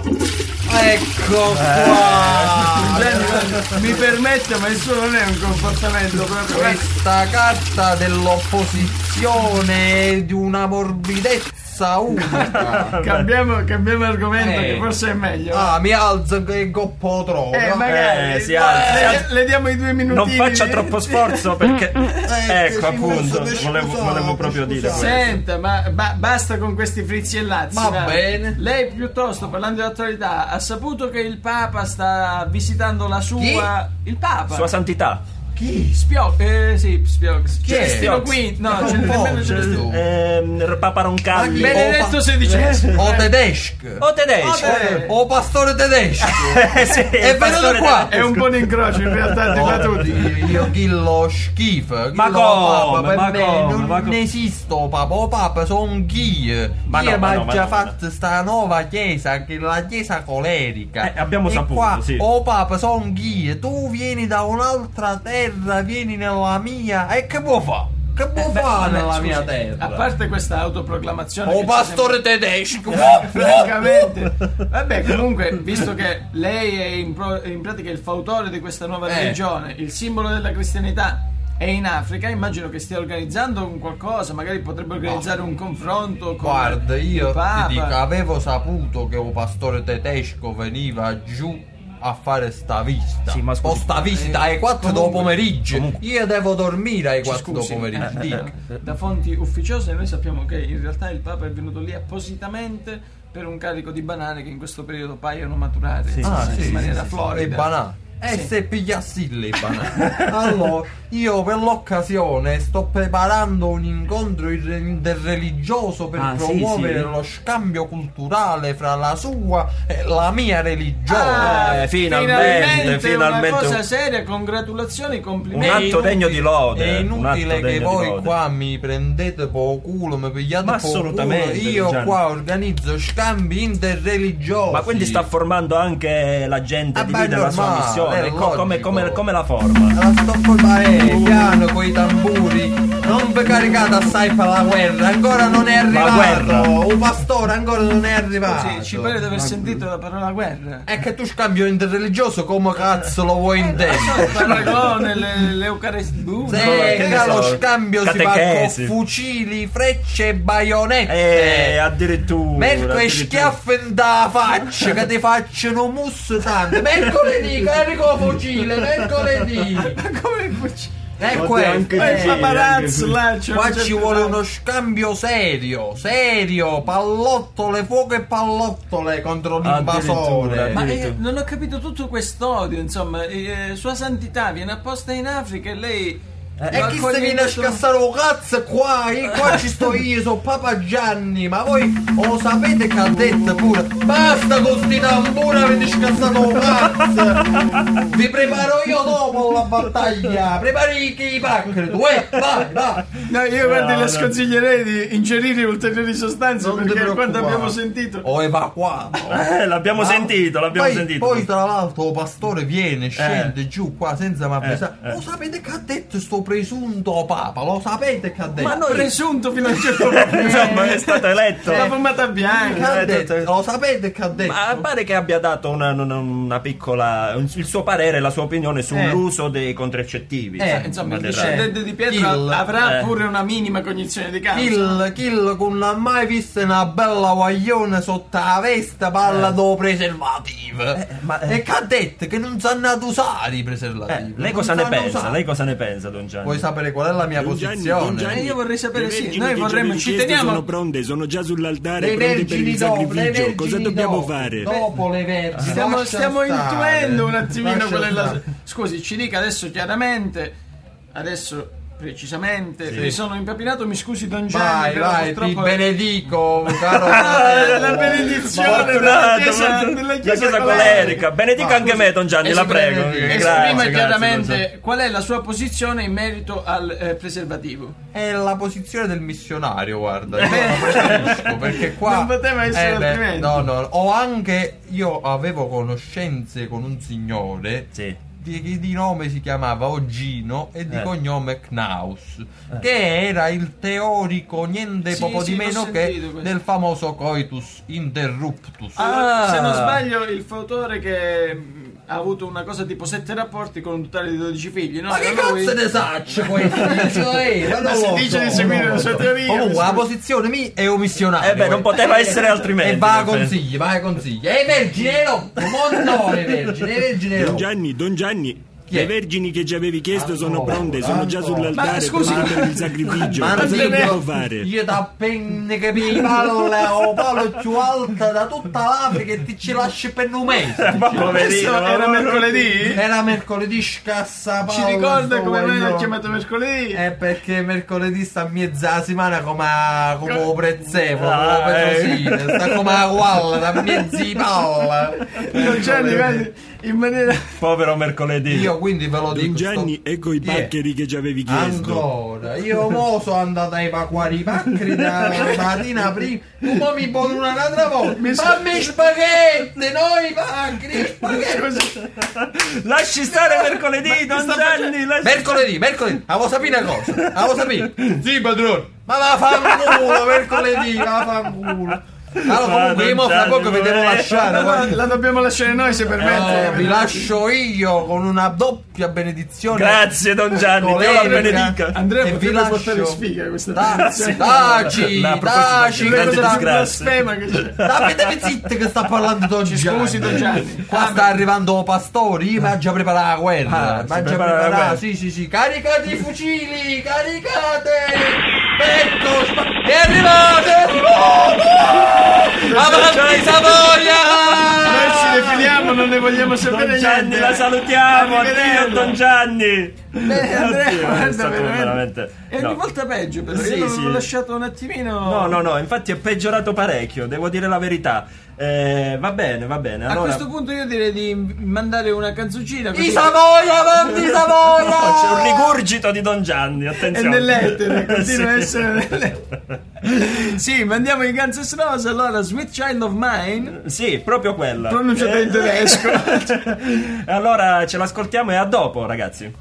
Ecco Eh. qua. Gianni, guarda, mi permette, ma il suo non è un comportamento proprio. guarda. Questa carta dell'opposizione è di una morbidezza unica. Cambiamo, cambiamo argomento, Eh. che forse è meglio. Ah, mi alzo che coppo trovo. eh, magari Eh, si alza, le, si alza. le diamo i due minuti. Non faccia troppo sforzo perché Eh, ecco che appunto scusate, volevo, scusate, volevo proprio dire scusate. questo. Senta, ma ba- basta con questi friziellazzi. Va va. bene. Lei piuttosto, parlando di attualità, ha saputo che il Papa sta visitando la sua. Il Papa. Sua santità. Chi? Spio- eh sì, Spio- Chi è? Celestino quinto. No, Ma ce un ne po', nemmeno ce- Celestino. Ehm, Papa Roncalli. Ma Benedetto Oh, sedicesimo. O tedesco. O tedesco. Oh, O pastore tedesco. Eh, sì, È il pastore venuto qua. È un po' un incrocio in realtà di Oh, tutti. Dio, chi lo schifo. Chi Ma lo come, papa, per ma me come, non ma come? esisto papa, o papa sono chi. Ma Chi no, ma ha no, ma già no, fatto sta nuova chiesa, che è la chiesa colerica. Eh, abbiamo e saputo, qua, sì. o papa sono chi. Tu vieni da un'altra terra, vieni nella mia. E che può fare? Che può Eh, beh, fare vabbè, nella scusi, mia terra? A parte questa autoproclamazione. O che ci pastore tedesco. sembra- Francamente. Vabbè, comunque, visto che lei è in, pro- in pratica il fautore di questa nuova Eh. religione, il simbolo della cristianità è in Africa, immagino che stia organizzando un qualcosa, magari potrebbe organizzare un confronto con Guarda, io il Papa. ti dico, avevo saputo che un pastore tedesco veniva giù a fare sta visita. Sì, ma scusi, O sta visita eh, alle quattro del comunque- pomeriggio. comunque- Io devo dormire alle Ci quattro del scusi, pomeriggio. eh, dica. eh, da fonti ufficiose noi sappiamo che in realtà il Papa è venuto lì appositamente per un carico di banane che in questo periodo paiono maturare Sì. insomma, Ah, sì, in maniera sì, sì, florida. e banane. E se pigliassi l'Iban. Allora, io per l'occasione sto preparando un incontro interreligioso per Ah, sì, promuovere sì. lo scambio culturale fra la sua e la mia religione. Ah, Eh, finalmente, finalmente una cosa un- seria, congratulazioni, Un complimenti. atto inutile- degno di lode. È un inutile atto che degno di voi lode. qua mi prendete po' culo, mi pigliate Ma po' culo. assolutamente, Io Gianni. qua organizzo scambi interreligiosi. Ma quindi sta formando anche la gente Ah, di beh, vita la sua normale, missione. è Co- come, logico. come- come la forma? La sto formando, eh, piano coi tamburi. Non vi caricate assai per la guerra, ancora non è guerra. arrivato. Un pastore ancora non è arrivato. Sì, ci pare di aver sentito la parola guerra. È che tu scambio interreligioso come cazzo lo vuoi intendere? Il paragone, le- l'eucaristia. Uh, Sì, no, che che ne so. lo scambio si fa con Catechesi. fucili, frecce e baionette. Eh, addirittura. Merco e addirittura. schiaffi in da faccia che ti facciano mus tanto. Mercoledì carico fucile, mercoledì. Ma come il fucile? E Oddio, questo. anche Eh, il sì, paparazzo anche là. c'è Qua un ci certo vuole tanto. uno scambio serio, serio, pallottole, fuoco e pallottole contro l'invasore. Addirittura. Ma eh, Addirittura. non ho capito tutto quest'odio, insomma, eh, Sua Santità viene apposta in Africa e lei... E chi se viene a scassare un cazzo qua? Io qua ci sto io, sono Papa Gianni, ma voi lo sapete che ha detto pure? Basta con sti tamburi, avete scassato un cazzo! Vi preparo io dopo la battaglia! Prepari i pacchi, tu, eh! Vai, vai! No, io guardi No, le no. sconsiglierei di ingerire ulteriori sostanze Non ti perché quando preoccupare. abbiamo sentito... Ho evacuato! Eh, l'abbiamo Ah, sentito, l'abbiamo poi, sentito. Poi tra l'altro il pastore viene, scende giù qua senza m'avvisare. eh. Lo sapete che ha detto sto presunto papa? Lo sapete che ha detto? Ma noi presunto fino a un certo punto. Insomma, è stato eletto. La fumata Che bianca. ha eh, detto? detto- Lo sapete che ha detto? Ma pare che abbia dato una, una- una piccola. un- il suo parere, la sua opinione sull'uso dei contraccettivi. Eh, Insomma, il Materali. discendente di Pietro Kill. avrà Eh. pure una minima cognizione di causa. Kill, Kill con non ha mai visto una bella guaglione sotto la vesta parla do preservativo. Eh, ma, eh. E che ha detto? Che non sanno ad usare i preservativi. Eh, lei Non cosa ne sanno pensa? usare. Lei cosa ne pensa, Don Gianni? Vuoi sapere qual è la mia Don Gianni, posizione? Don Gianni, Eh, io vorrei sapere, le sì, vergini noi che vorremmo- ci ci avete chiesto teniamo- sono pronte, sono già sull'altare, Le pronte per vergini il dopo, le sacrificio. vergini Cosa dobbiamo dopo, fare? Dopo le vergini. Stiamo, lascia stiamo stare. intuendo un attimino Lascia qual è la... stare. Scusi, ci dica adesso chiaramente, adesso precisamente, mi sono impapinato, mi scusi Don Gianni, Vai, però vai, ti purtroppo... benedico, caro Ah, fratello. la benedizione della Fortunato, chiesa, fortunato. della La chiesa chiesa colerica. colerica. Benedica anche me, Don Gianni, la Esprime- prego. esprime Grazie, Esprima grazie, chiaramente Don Gianni. qual è la sua posizione in merito al eh, preservativo. È la posizione del missionario, guarda. Io lo preferisco perché qua. Non poteva essere Eh, beh, altrimenti. No, no. Ho anche. Io avevo conoscenze con un signore. Sì. Di, che di nome si chiamava Ogino e di Eh. cognome Knaus, che era il teorico niente Sì, poco sì, di l'ho meno sentito che questo. del famoso coitus interruptus. Ah. Se non sbaglio, il fautore che mh, ha avuto una cosa tipo sette rapporti con un totale di dodici figli, no? Ma che Era lui- cazzo ne saccio questo? Cioè, ma Ma non si lo dice so, di seguire non la lo sua so. teoria. Comunque la posizione mia è un missionario. Eh beh, non poteva essere altrimenti, E va a in effetti. consigli, va a consigli. E i vergini no, no, le vergini, le vergini Don no. Gianni, Don Gianni, Chi è? le vergini che ci avevi chiesto sono Ancora, pronte, sono già ancora. sull'altare, Ma scusi, pronte per il sacrificio. Ma Cosa non dobbiamo dico- fare? Io da penne che mi palle o palo più alta da tutta l'Africa e ti ci lasci per un mese. Ma poverino, Questo era ma- mercoledì? Era mercoledì scassa Ci ricorda come mai l'ha chiamato mercoledì? È perché mercoledì sta a mezza la settimana come a- come un prezzemolo, Ah, come eh. Petrosino, sta come a gualla, da mezzi palla. Don Gianni, guardi, in maniera... Povero mercoledì. Io quindi ve lo dico. Don Gianni, sto- ecco i Chi è? paccheri che ci avevi chiesto. Ancora, io mo sono andato a evacuare i pacchi da mattina prima. Tu mo mi poni un'altra volta. Fammi spaghetti, noi pacchi, spaghetti. Lasci stare mercoledì, Don Gianni. lasci- Mercoledì, mercoledì, avevo sapere una cosa. Avevo sapere. Sì, padrone. Ma va a fanculo, mercoledì, va a fanculo. Allora, comunque, io mo fra poco vi devo lasciare. No, guarda. la dobbiamo lasciare noi se Eh, permette. vi lascio io con una doppia benedizione. Grazie, Don Gianni. Dio la benedica. Andrea E vi potrebbe lascio. portare sfiga questa Taci, taci, La prossima taci, grande che sta- disgrazia. blasfema che c'è. Davide zitti che sta parlando Don Gianni. Scusi, Don Gianni. Qua sta arrivando Pastori, io mi ha già preparato la guerra. Ah, mi si ha già prepara la preparato, guerra. sì, sì, sì. Caricate i fucili, caricate! Ecco, spa- è arrivato! È arrivato! Avanti Savoia! Noi ci definiamo, non non ne vogliamo sapere Don Gianni, niente. la salutiamo. Addio, Arrivederla. Don Gianni. Beh, Andrea, Oddio, è guarda, stato veramente. veramente. E no. ogni volta peggio, però. Sì, Io l'avevo sì. lasciato un attimino. No, no, no, infatti è peggiorato parecchio, devo dire la verità. Eh, va bene, va bene. A Allora, questo punto io direi di mandare una canzoncina così. Di Savoia, va di Savoia! oh, c'è un rigurgito di Don Gianni, È attenzione. nell'etere, continua a Sì. essere nell'etere. Sì, mandiamo i Guns N' Roses. Allora, Sweet Child of Mine, Sì, proprio quella. pronunciata in tedesco. Allora ce l'ascoltiamo e a dopo, ragazzi.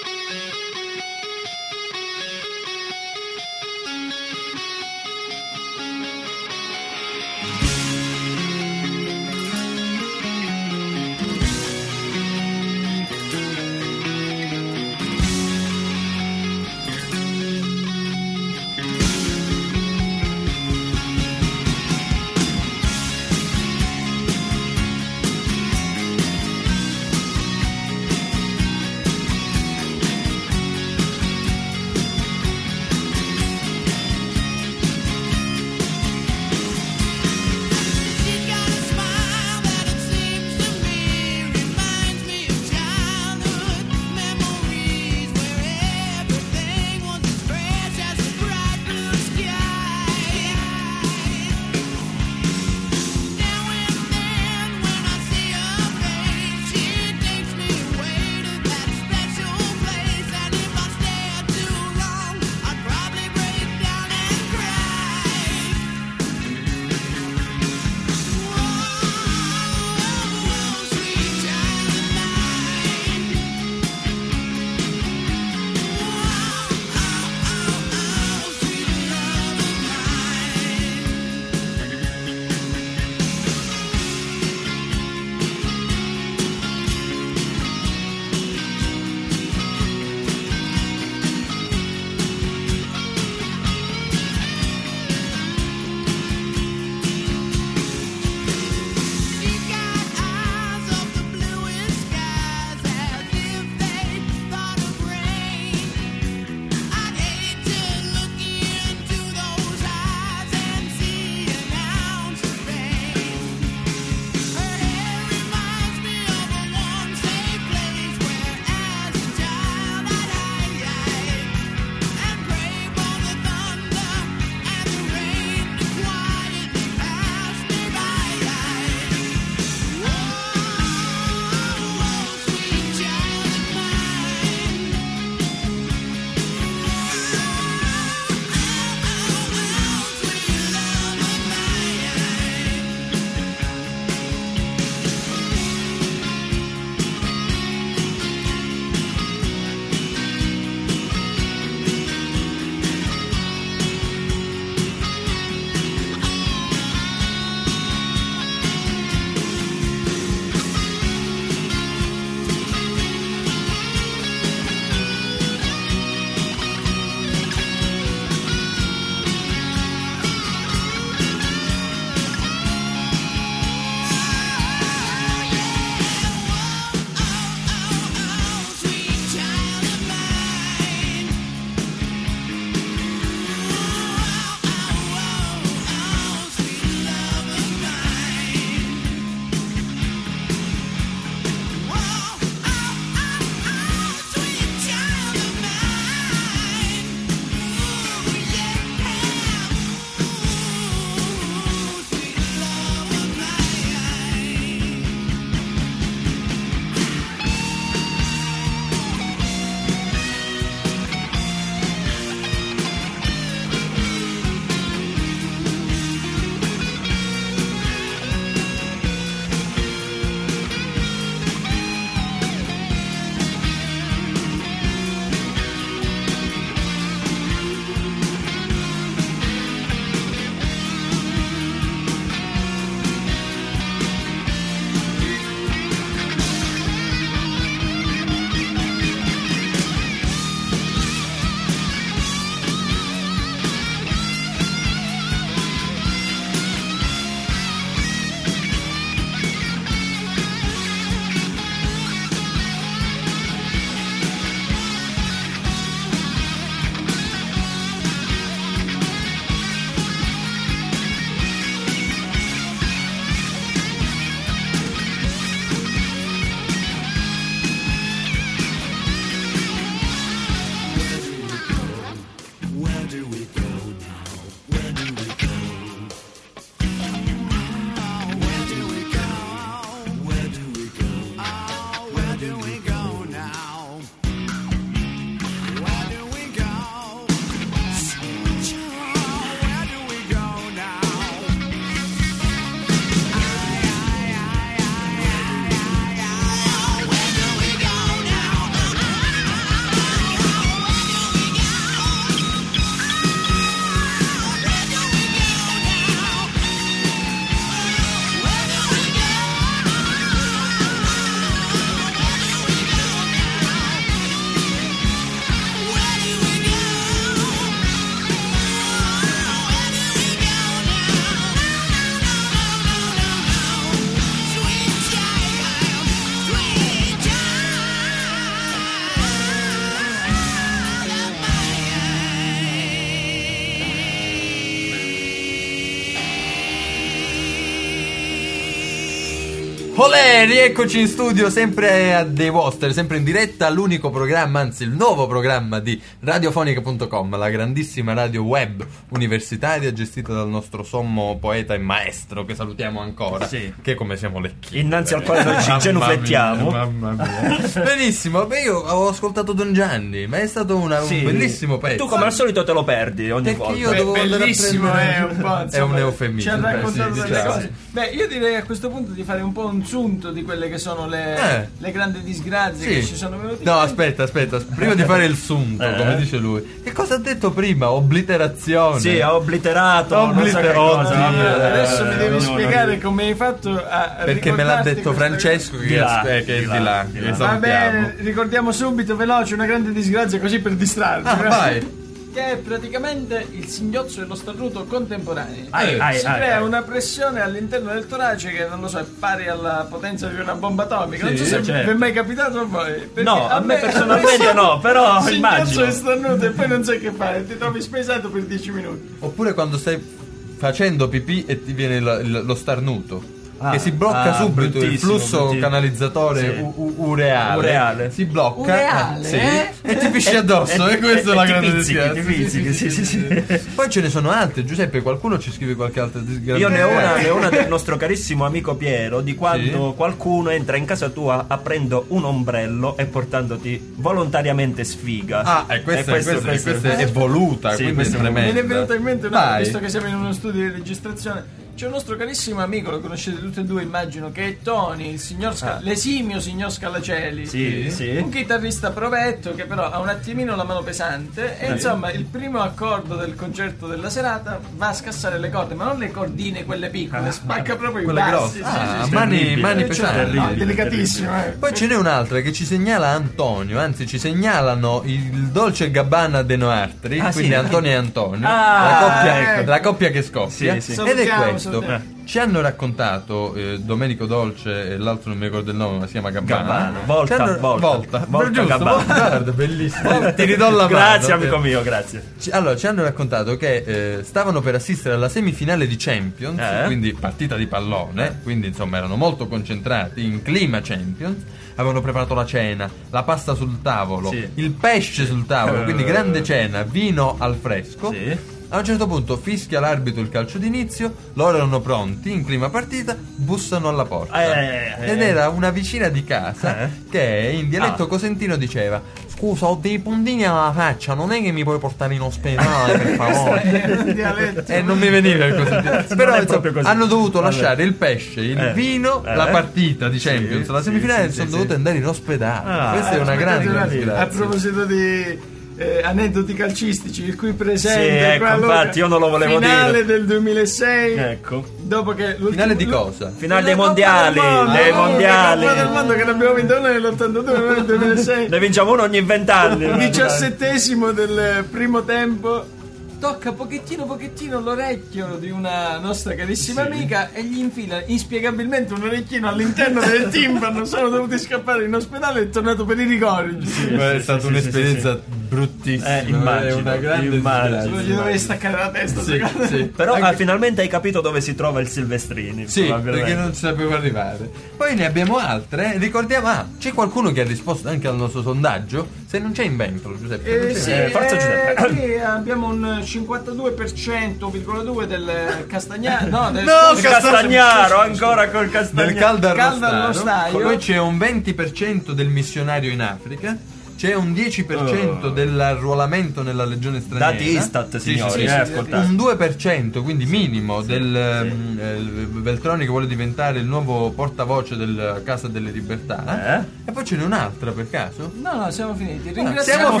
Olè, rieccoci in studio, sempre a dei vostri, sempre in diretta, l'unico programma, anzi il nuovo programma di radiofonica punto com, la grandissima radio web universitaria gestita dal nostro sommo poeta e maestro, che salutiamo ancora, Sì. che come siamo lecchi. Innanzi al quale noi ci Mamma genuflettiamo. mia, mamma mia. Benissimo, beh, io ho ascoltato Don Gianni, ma è stato una- Sì. un bellissimo pezzo. Tu come al solito te lo perdi ogni Perché volta. io devo andare a Bellissimo, prendere- è un po', È insomma, un eufemismo. ci ha raccontato sì, delle diciamo. cose. Beh, io direi a questo punto di fare un po' un sunto di quelle che sono le, Eh. le grandi disgrazie Sì. che ci sono venute. No, aspetta, aspetta, prima di fare il sunto, Eh. come dice lui. Che cosa ha detto prima? Obliterazione. Sì, ha obliterato. non so che Obliter- cosa. oddio. Vabbè, Adesso mi devi no, no, spiegare no. come hai fatto a Perché me l'ha ricordarti detto questa Francesco che, Di là, eh, che è di di là, là, di che là. cosa. Va salutiamo. bene, ricordiamo subito, veloce, una grande disgrazia così per distrarci. Ah, vai. Che è praticamente il singhiozzo e lo starnuto contemporanei. Ai, Eh, ai, si ai, crea ai. una pressione all'interno del torace che non lo so, è pari alla potenza di una bomba atomica. non Sì, so se certo. vi è mai capitato a voi. Perché No, a me personalmente no, però singhiozzo immagino. e starnuto e poi non sai che fare, ti trovi spesato per dieci minuti. Oppure quando stai facendo pipì e ti viene lo, il- lo starnuto. Ah, che si blocca ah, subito il bruttissimo, flusso bruttissimo. canalizzatore Sì. u- u- ureale. Ureale. Si blocca Ureale, sì, eh? e ti pisci addosso. E, questa è la ti grande pizzichi, disgrazia. ti pizzichi, sì, sì, sì. Poi ce ne sono altre. Giuseppe, qualcuno ci scrive qualche altra disgrazia? Io ne ho una, ne ho una del nostro carissimo amico Piero, di quando Sì. qualcuno entra in casa tua aprendo un ombrello e portandoti volontariamente sfiga. Ah, e questa, E questo- questa- questo- questa è voluta, Sì, quindi è questo è tremenda. Me ne è venuta in mente una, Vai. visto che siamo in uno studio di registrazione. C'è un nostro carissimo amico, lo conoscete tutti e due, immagino, che è Tony, il signor Sca- Ah. l'esimio signor Scalacelli. Sì, sì. Un chitarrista provetto che però ha un attimino la mano pesante e insomma il primo accordo del concerto della serata va a scassare le corde, ma non le cordine quelle piccole, spacca proprio i Quelle bassi. grosse. sì, Ah, sì, sì. mani, terribile. mani Eh, cioè, pesanti. no, delicatissimo. eh. Poi ce n'è un'altra che ci segnala Antonio, anzi ci segnalano il Dolce e Gabbana de Noartri, Ah, quindi sì. Antonio e Antonio, Ah, la, coppia, ecco. la coppia che scoppia. Sì, sì. Ed è Salutiamo, questo. salutiamo. Ci hanno raccontato eh, Domenico Dolce e l'altro non mi ricordo il nome, ma si chiama Gabbana. Gabbana. Volta, Ci hanno- volta. volta. Volta Giusto, Gabbana. volta, guarda, bellissimo. Ti ridò la mano. Grazie amico mio, grazie. Ci- Allora, ci hanno raccontato che eh, stavano per assistere alla semifinale di Champions, Eh? quindi partita di pallone, quindi insomma erano molto concentrati in clima Champions. Avevano preparato la cena, la pasta sul tavolo, Sì. il pesce sul tavolo, Eh. quindi grande cena, vino al fresco. Sì. A un certo punto fischia l'arbitro il calcio d'inizio, loro erano pronti, in clima partita, bussano alla porta. Eh, eh. Ed era una vicina di casa Eh? che in dialetto Ah. cosentino diceva: scusa, ho dei puntini alla faccia, non è che mi puoi portare in ospedale, per favore. È un dialetto. E non mi veniva il cosentino. Non Però è insomma, proprio così. hanno dovuto Vabbè. lasciare il pesce, il Eh. vino, Eh. la partita di Sì, Champions, la sì, semifinale, sì, sono sì, dovuti sì. andare in ospedale. Ah, Questa è una Aspettate grande un attimo, disgrazia. a proposito di eh, aneddoti calcistici, il cui presente Sì, ecco, qua, Luca, infatti, io non lo volevo finale dire. del duemilasei, Ecco. dopo che l'ultimo Finale di lu- cosa? Finale dei la Coppa mondiali, del Mondo, dei la mondiali. Coppa del mondo che ne abbiamo vinto noi nell'ottantadue, noi nel duemilasei. Ne vinciamo uno ogni vent'anni. Diciassettesimo del primo tempo. Tocca pochettino pochettino l'orecchio di una nostra carissima amica e gli infila inspiegabilmente un orecchino all'interno del timpano. Sono dovuti scappare in ospedale e è tornato per i rigori. Sì, è sì, stata sì, un'esperienza sì, bruttissima. Eh, immagino, è una grande immagino. disgrazia. Gli dovevi staccare la testa. Sì, secondo me. sì. Però Anche- ah, finalmente hai capito dove si trova il Silvestrini. Sì, probabilmente. perché non ci sapevo arrivare. Poi ne abbiamo altre. eh. Ricordiamo, ah, c'è qualcuno che ha risposto anche al nostro sondaggio. Se non c'è invento, Giuseppe. non Eh, c'è sì, Eh, forza eh, Giuseppe. qui abbiamo un cinquantadue per cento virgola due del Castagnaro. No, del, No, Il Castagnaro, ancora col Del Castagnaro. caldo Caldo allo allo staio. Poi c'è un venti per cento del missionario in Africa. C'è un dieci per cento Oh. dell'arruolamento nella legione straniera. Dati Istat, Sì, signori, sì, eh, sì, ascoltate. un due per cento, quindi minimo, del ehm, eh, Veltroni che vuole diventare il nuovo portavoce del Casa delle Libertà. Eh? E poi ce n'è un'altra per caso. No, no, siamo finiti. Siamo Ringraziamo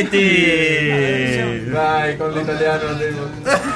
finiti. Vai con l'italiano devo...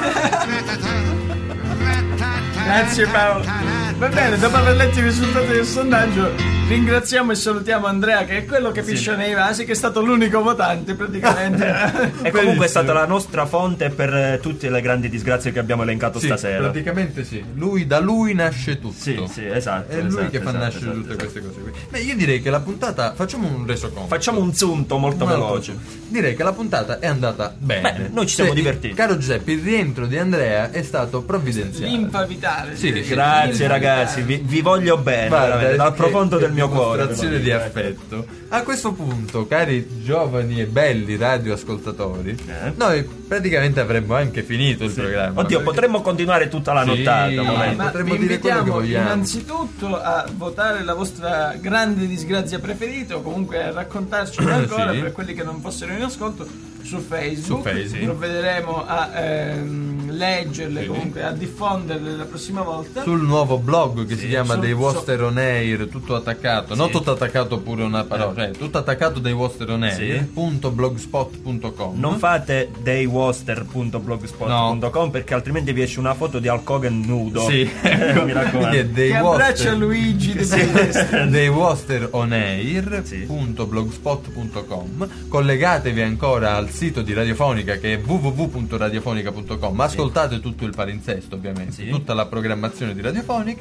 Grazie Paolo. Va bene, dopo aver letto i risultati del sondaggio, ringraziamo e salutiamo Andrea, che è quello che piscia nei vasi, che è stato l'unico votante praticamente. E comunque è stata la nostra fonte per eh, tutte le grandi disgrazie che abbiamo elencato Sì, stasera. praticamente sì. Lui, da lui nasce tutto. Sì, sì, esatto. È lui esatto, che fa esatto, nascere esatto, tutte esatto. queste cose qui. Beh, io direi che la puntata. Facciamo un resoconto. Facciamo un zunto molto Un altro veloce. punto. Direi che la puntata è andata bene. Beh, noi ci siamo divertiti. Caro Giuseppe, il rientro di Andrea è stato provvidenziale. Linfa vitale. Sì, direi. sì. Grazie Linfa ragazzi, ragazzi, vi, vi voglio bene, Guarda, veramente, dal che- profondo che del mio cuore. dimostrazione di affetto. A questo punto, cari giovani e belli radioascoltatori, Eh? noi praticamente avremmo anche finito il programma. Oddio, perché- potremmo continuare tutta la Sì, nottata. ma- volendo. Ma potremmo vi dire quello che invitiamo vogliamo. innanzitutto a votare la vostra grande disgrazia preferita o comunque a raccontarcela ancora Sì. per quelli che non fossero in ascolto su Facebook. Su Facebook. Provvederemo a ehm, leggerle, Sì. comunque a diffonderle la prossima volta. Sul nuovo blog che si chiama Sul- Dei su- Woster On Air, tutto attaccato, non tutto attaccato pure una parola, cioè tutto attaccato Dei Woster On Air, Sì. punto blogspot punto com. Non fate daywoster punto blogspot punto com perché altrimenti vi esce una foto di Hulk Hogan nudo. Sì, Eh, mi raccomando. quindi è Dei che abbraccia Woster- Luigi De Silvestri. dei Woster On Air Sì. punto blogspot punto com. Collegatevi ancora al sito di Radiofonica che è w w w punto radiofonica punto com. Ascoltate tutto il palinsesto, ovviamente, Sì. tutta la programmazione di Radiofonica.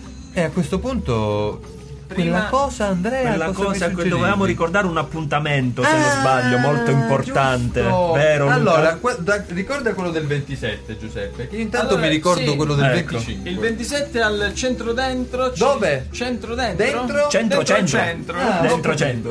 E a questo punto Prima- quella cosa, Andrea, Quella cosa mi cosa che suggerisci? dovevamo ricordare un appuntamento, se non Ah, sbaglio, molto importante, giusto. vero? Luca? Allora, que- da- ricorda quello del ventisette, Giuseppe, che io intanto Allora, mi ricordo sì. quello del Ecco. venticinque. Il ventisette al centro dentro. c- Dove? Centro dentro? Dentro? Centro, Dentro al centro. centro. Ah, Dentro ho capito. cento.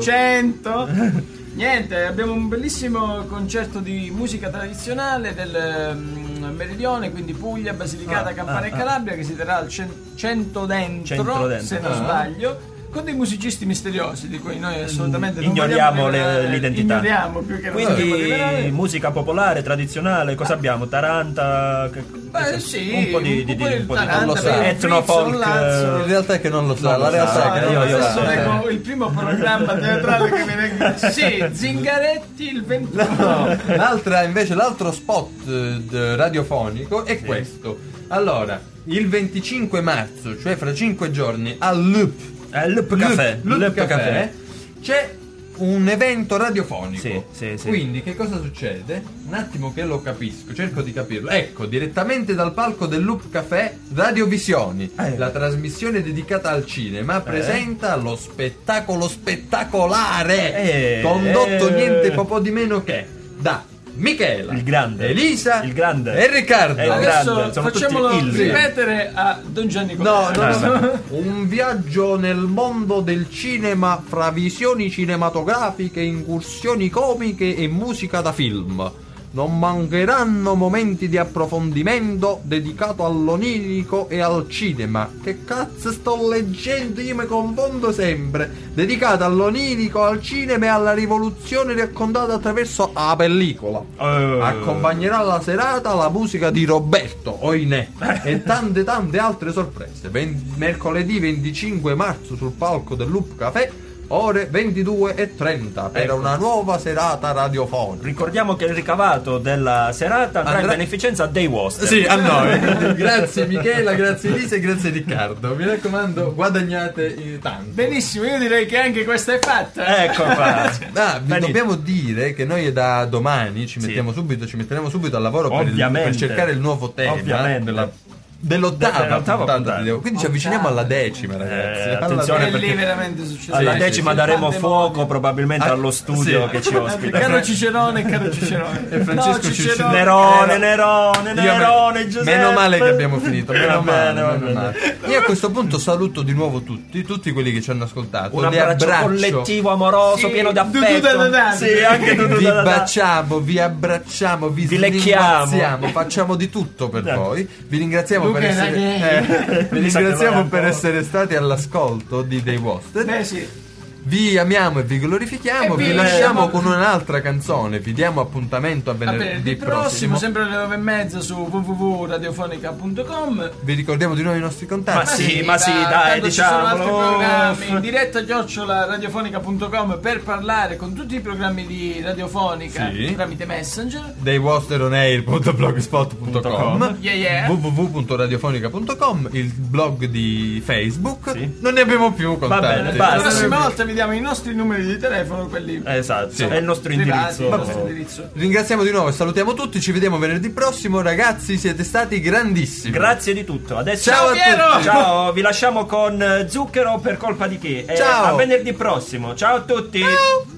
cento. Niente, abbiamo un bellissimo concerto di musica tradizionale del mm, Meridione, quindi Puglia, Basilicata, Ah, Campania ah, e ah. Calabria, che si terrà al cen- Cento Dentro, Centro Dentro. se non Ah. sbaglio, con dei musicisti misteriosi di cui noi assolutamente non Ignoriamo vogliamo le- rivelare- l'identità. Ignoriamo più che non vogliamo Quindi rivelare. musica popolare, tradizionale, cosa abbiamo? Taranta? Che- Beh, sì, un po' di, di, di, po' un po' di Taranta, non lo sa. etno Frizzo, folk. Lazzo. In realtà è che non lo sa, Non la lo realtà sa, è che non io- lo io sa. so. Ecco, il primo programma teatrale che viene. Sì, Zingaretti il ventuno. No, l'altra invece, l'altro spot eh, d- radiofonico è questo. Allora, il venticinque marzo, cioè fra cinque giorni, al Loop, Eh, Loop Café. Loop Loop Café, Café. c'è un evento radiofonico. Sì, sì, sì. Quindi che cosa succede? Un attimo che lo capisco, cerco di capirlo. Ecco, direttamente dal palco del Loop Café, Radiovisioni, Eh. la trasmissione dedicata al cinema, presenta lo spettacolo spettacolare Eh, condotto eh. niente po' di meno che da Michela, Il grande. Elisa Il grande. e Riccardo. E il Adesso grande, sono tutti facciamolo il. ripetere a Don Gianni No, Cotta. no, no. Un viaggio nel mondo del cinema fra visioni cinematografiche, incursioni comiche e musica da film. Non mancheranno momenti di approfondimento dedicato all'onirico e al cinema. Che cazzo sto leggendo? Io mi confondo sempre. Dedicato all'onirico, al cinema e alla rivoluzione raccontata attraverso la pellicola. Eh. Accompagnerà la serata la musica di Roberto Oinè e tante tante altre sorprese. Ven- mercoledì venticinque marzo sul palco del Loop Café, ore ventidue e trenta, per Ecco. una nuova serata radiofonica. Ricordiamo che il ricavato della serata andrà Andrà- in beneficenza dei Woster. Sì, a noi. Grazie Michela, grazie Elisa e grazie Riccardo. Mi raccomando, guadagnate eh, tanto. Benissimo, io direi che anche questa è fatta. Ecco qua. Ah, vi Benissimo. dobbiamo dire che noi da domani ci Sì. mettiamo subito, ci metteremo subito al lavoro per, il- Ovviamente. per cercare il nuovo tema Ovviamente. della- dell'ottava, Dell'ottava puntata puntata. di Devo- quindi ci avviciniamo alla decima, ragazzi. Eh, Alla attenzione, E decima. lì veramente succede. Alla Sì, decima sì, sì. daremo Pandemonio. fuoco probabilmente Ah, allo studio sì. che ci ospita. Caro Cicerone, caro Cicerone. E Francesco No, Cicerone. Nerone, Eh, Nerone, Io me- Nerone, Giuseppe. Meno male che abbiamo finito, meno Va male, bene, va meno bene. male. Io a questo punto saluto di nuovo tutti, tutti quelli che ci hanno ascoltato. Un li abbraccio abbraccio. collettivo amoroso, Sì, pieno di du- du- affetto. da- da- da. Sì, anche tu, tu, Vi da- da- da. baciamo, vi abbracciamo, vi, Vi lecchiamo. ringraziamo, facciamo di tutto per Eh. voi. Vi ringraziamo Luca per era essere gay. eh, vi Mi sa che ringraziamo vai per ancora. essere stati all'ascolto di Dei Woster. Beh sì. Vi amiamo e vi glorifichiamo. E Vi vi lasciamo lasciamo- con un'altra canzone. Vi diamo appuntamento a A venerdì venerdì prossimo. prossimo, sempre alle nove e mezza su w w w punto radiofonica punto com. Vi ricordiamo di nuovo i nostri contatti. Ma sì, ma sì, dai, tanto ci sono altri diciamolo. programmi in diretta chiocciola radiofonica punto com per parlare con tutti i programmi di radiofonica Sì. tramite Messenger. dei woster on air punto blogspot punto com, Yeah, yeah. w w w punto radiofonica punto com, il blog di Facebook. Sì. Non ne abbiamo più contatti. bene, La basta. prossima volta vi diamo i nostri numeri di telefono, quelli Esatto, Sì. è il nostro privati, indirizzo. il nostro indirizzo. Ringraziamo di nuovo e salutiamo tutti. Ci vediamo venerdì prossimo, ragazzi. Siete stati grandissimi. Grazie di tutto. Adesso Ciao a Piero! tutti. Ciao, vi lasciamo con eh, Zucchero per colpa di chi? E Ciao. a venerdì prossimo. Ciao a tutti. Ciao.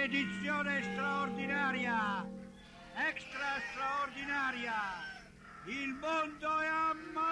edizione straordinaria, extra straordinaria. Il mondo è ammazzato!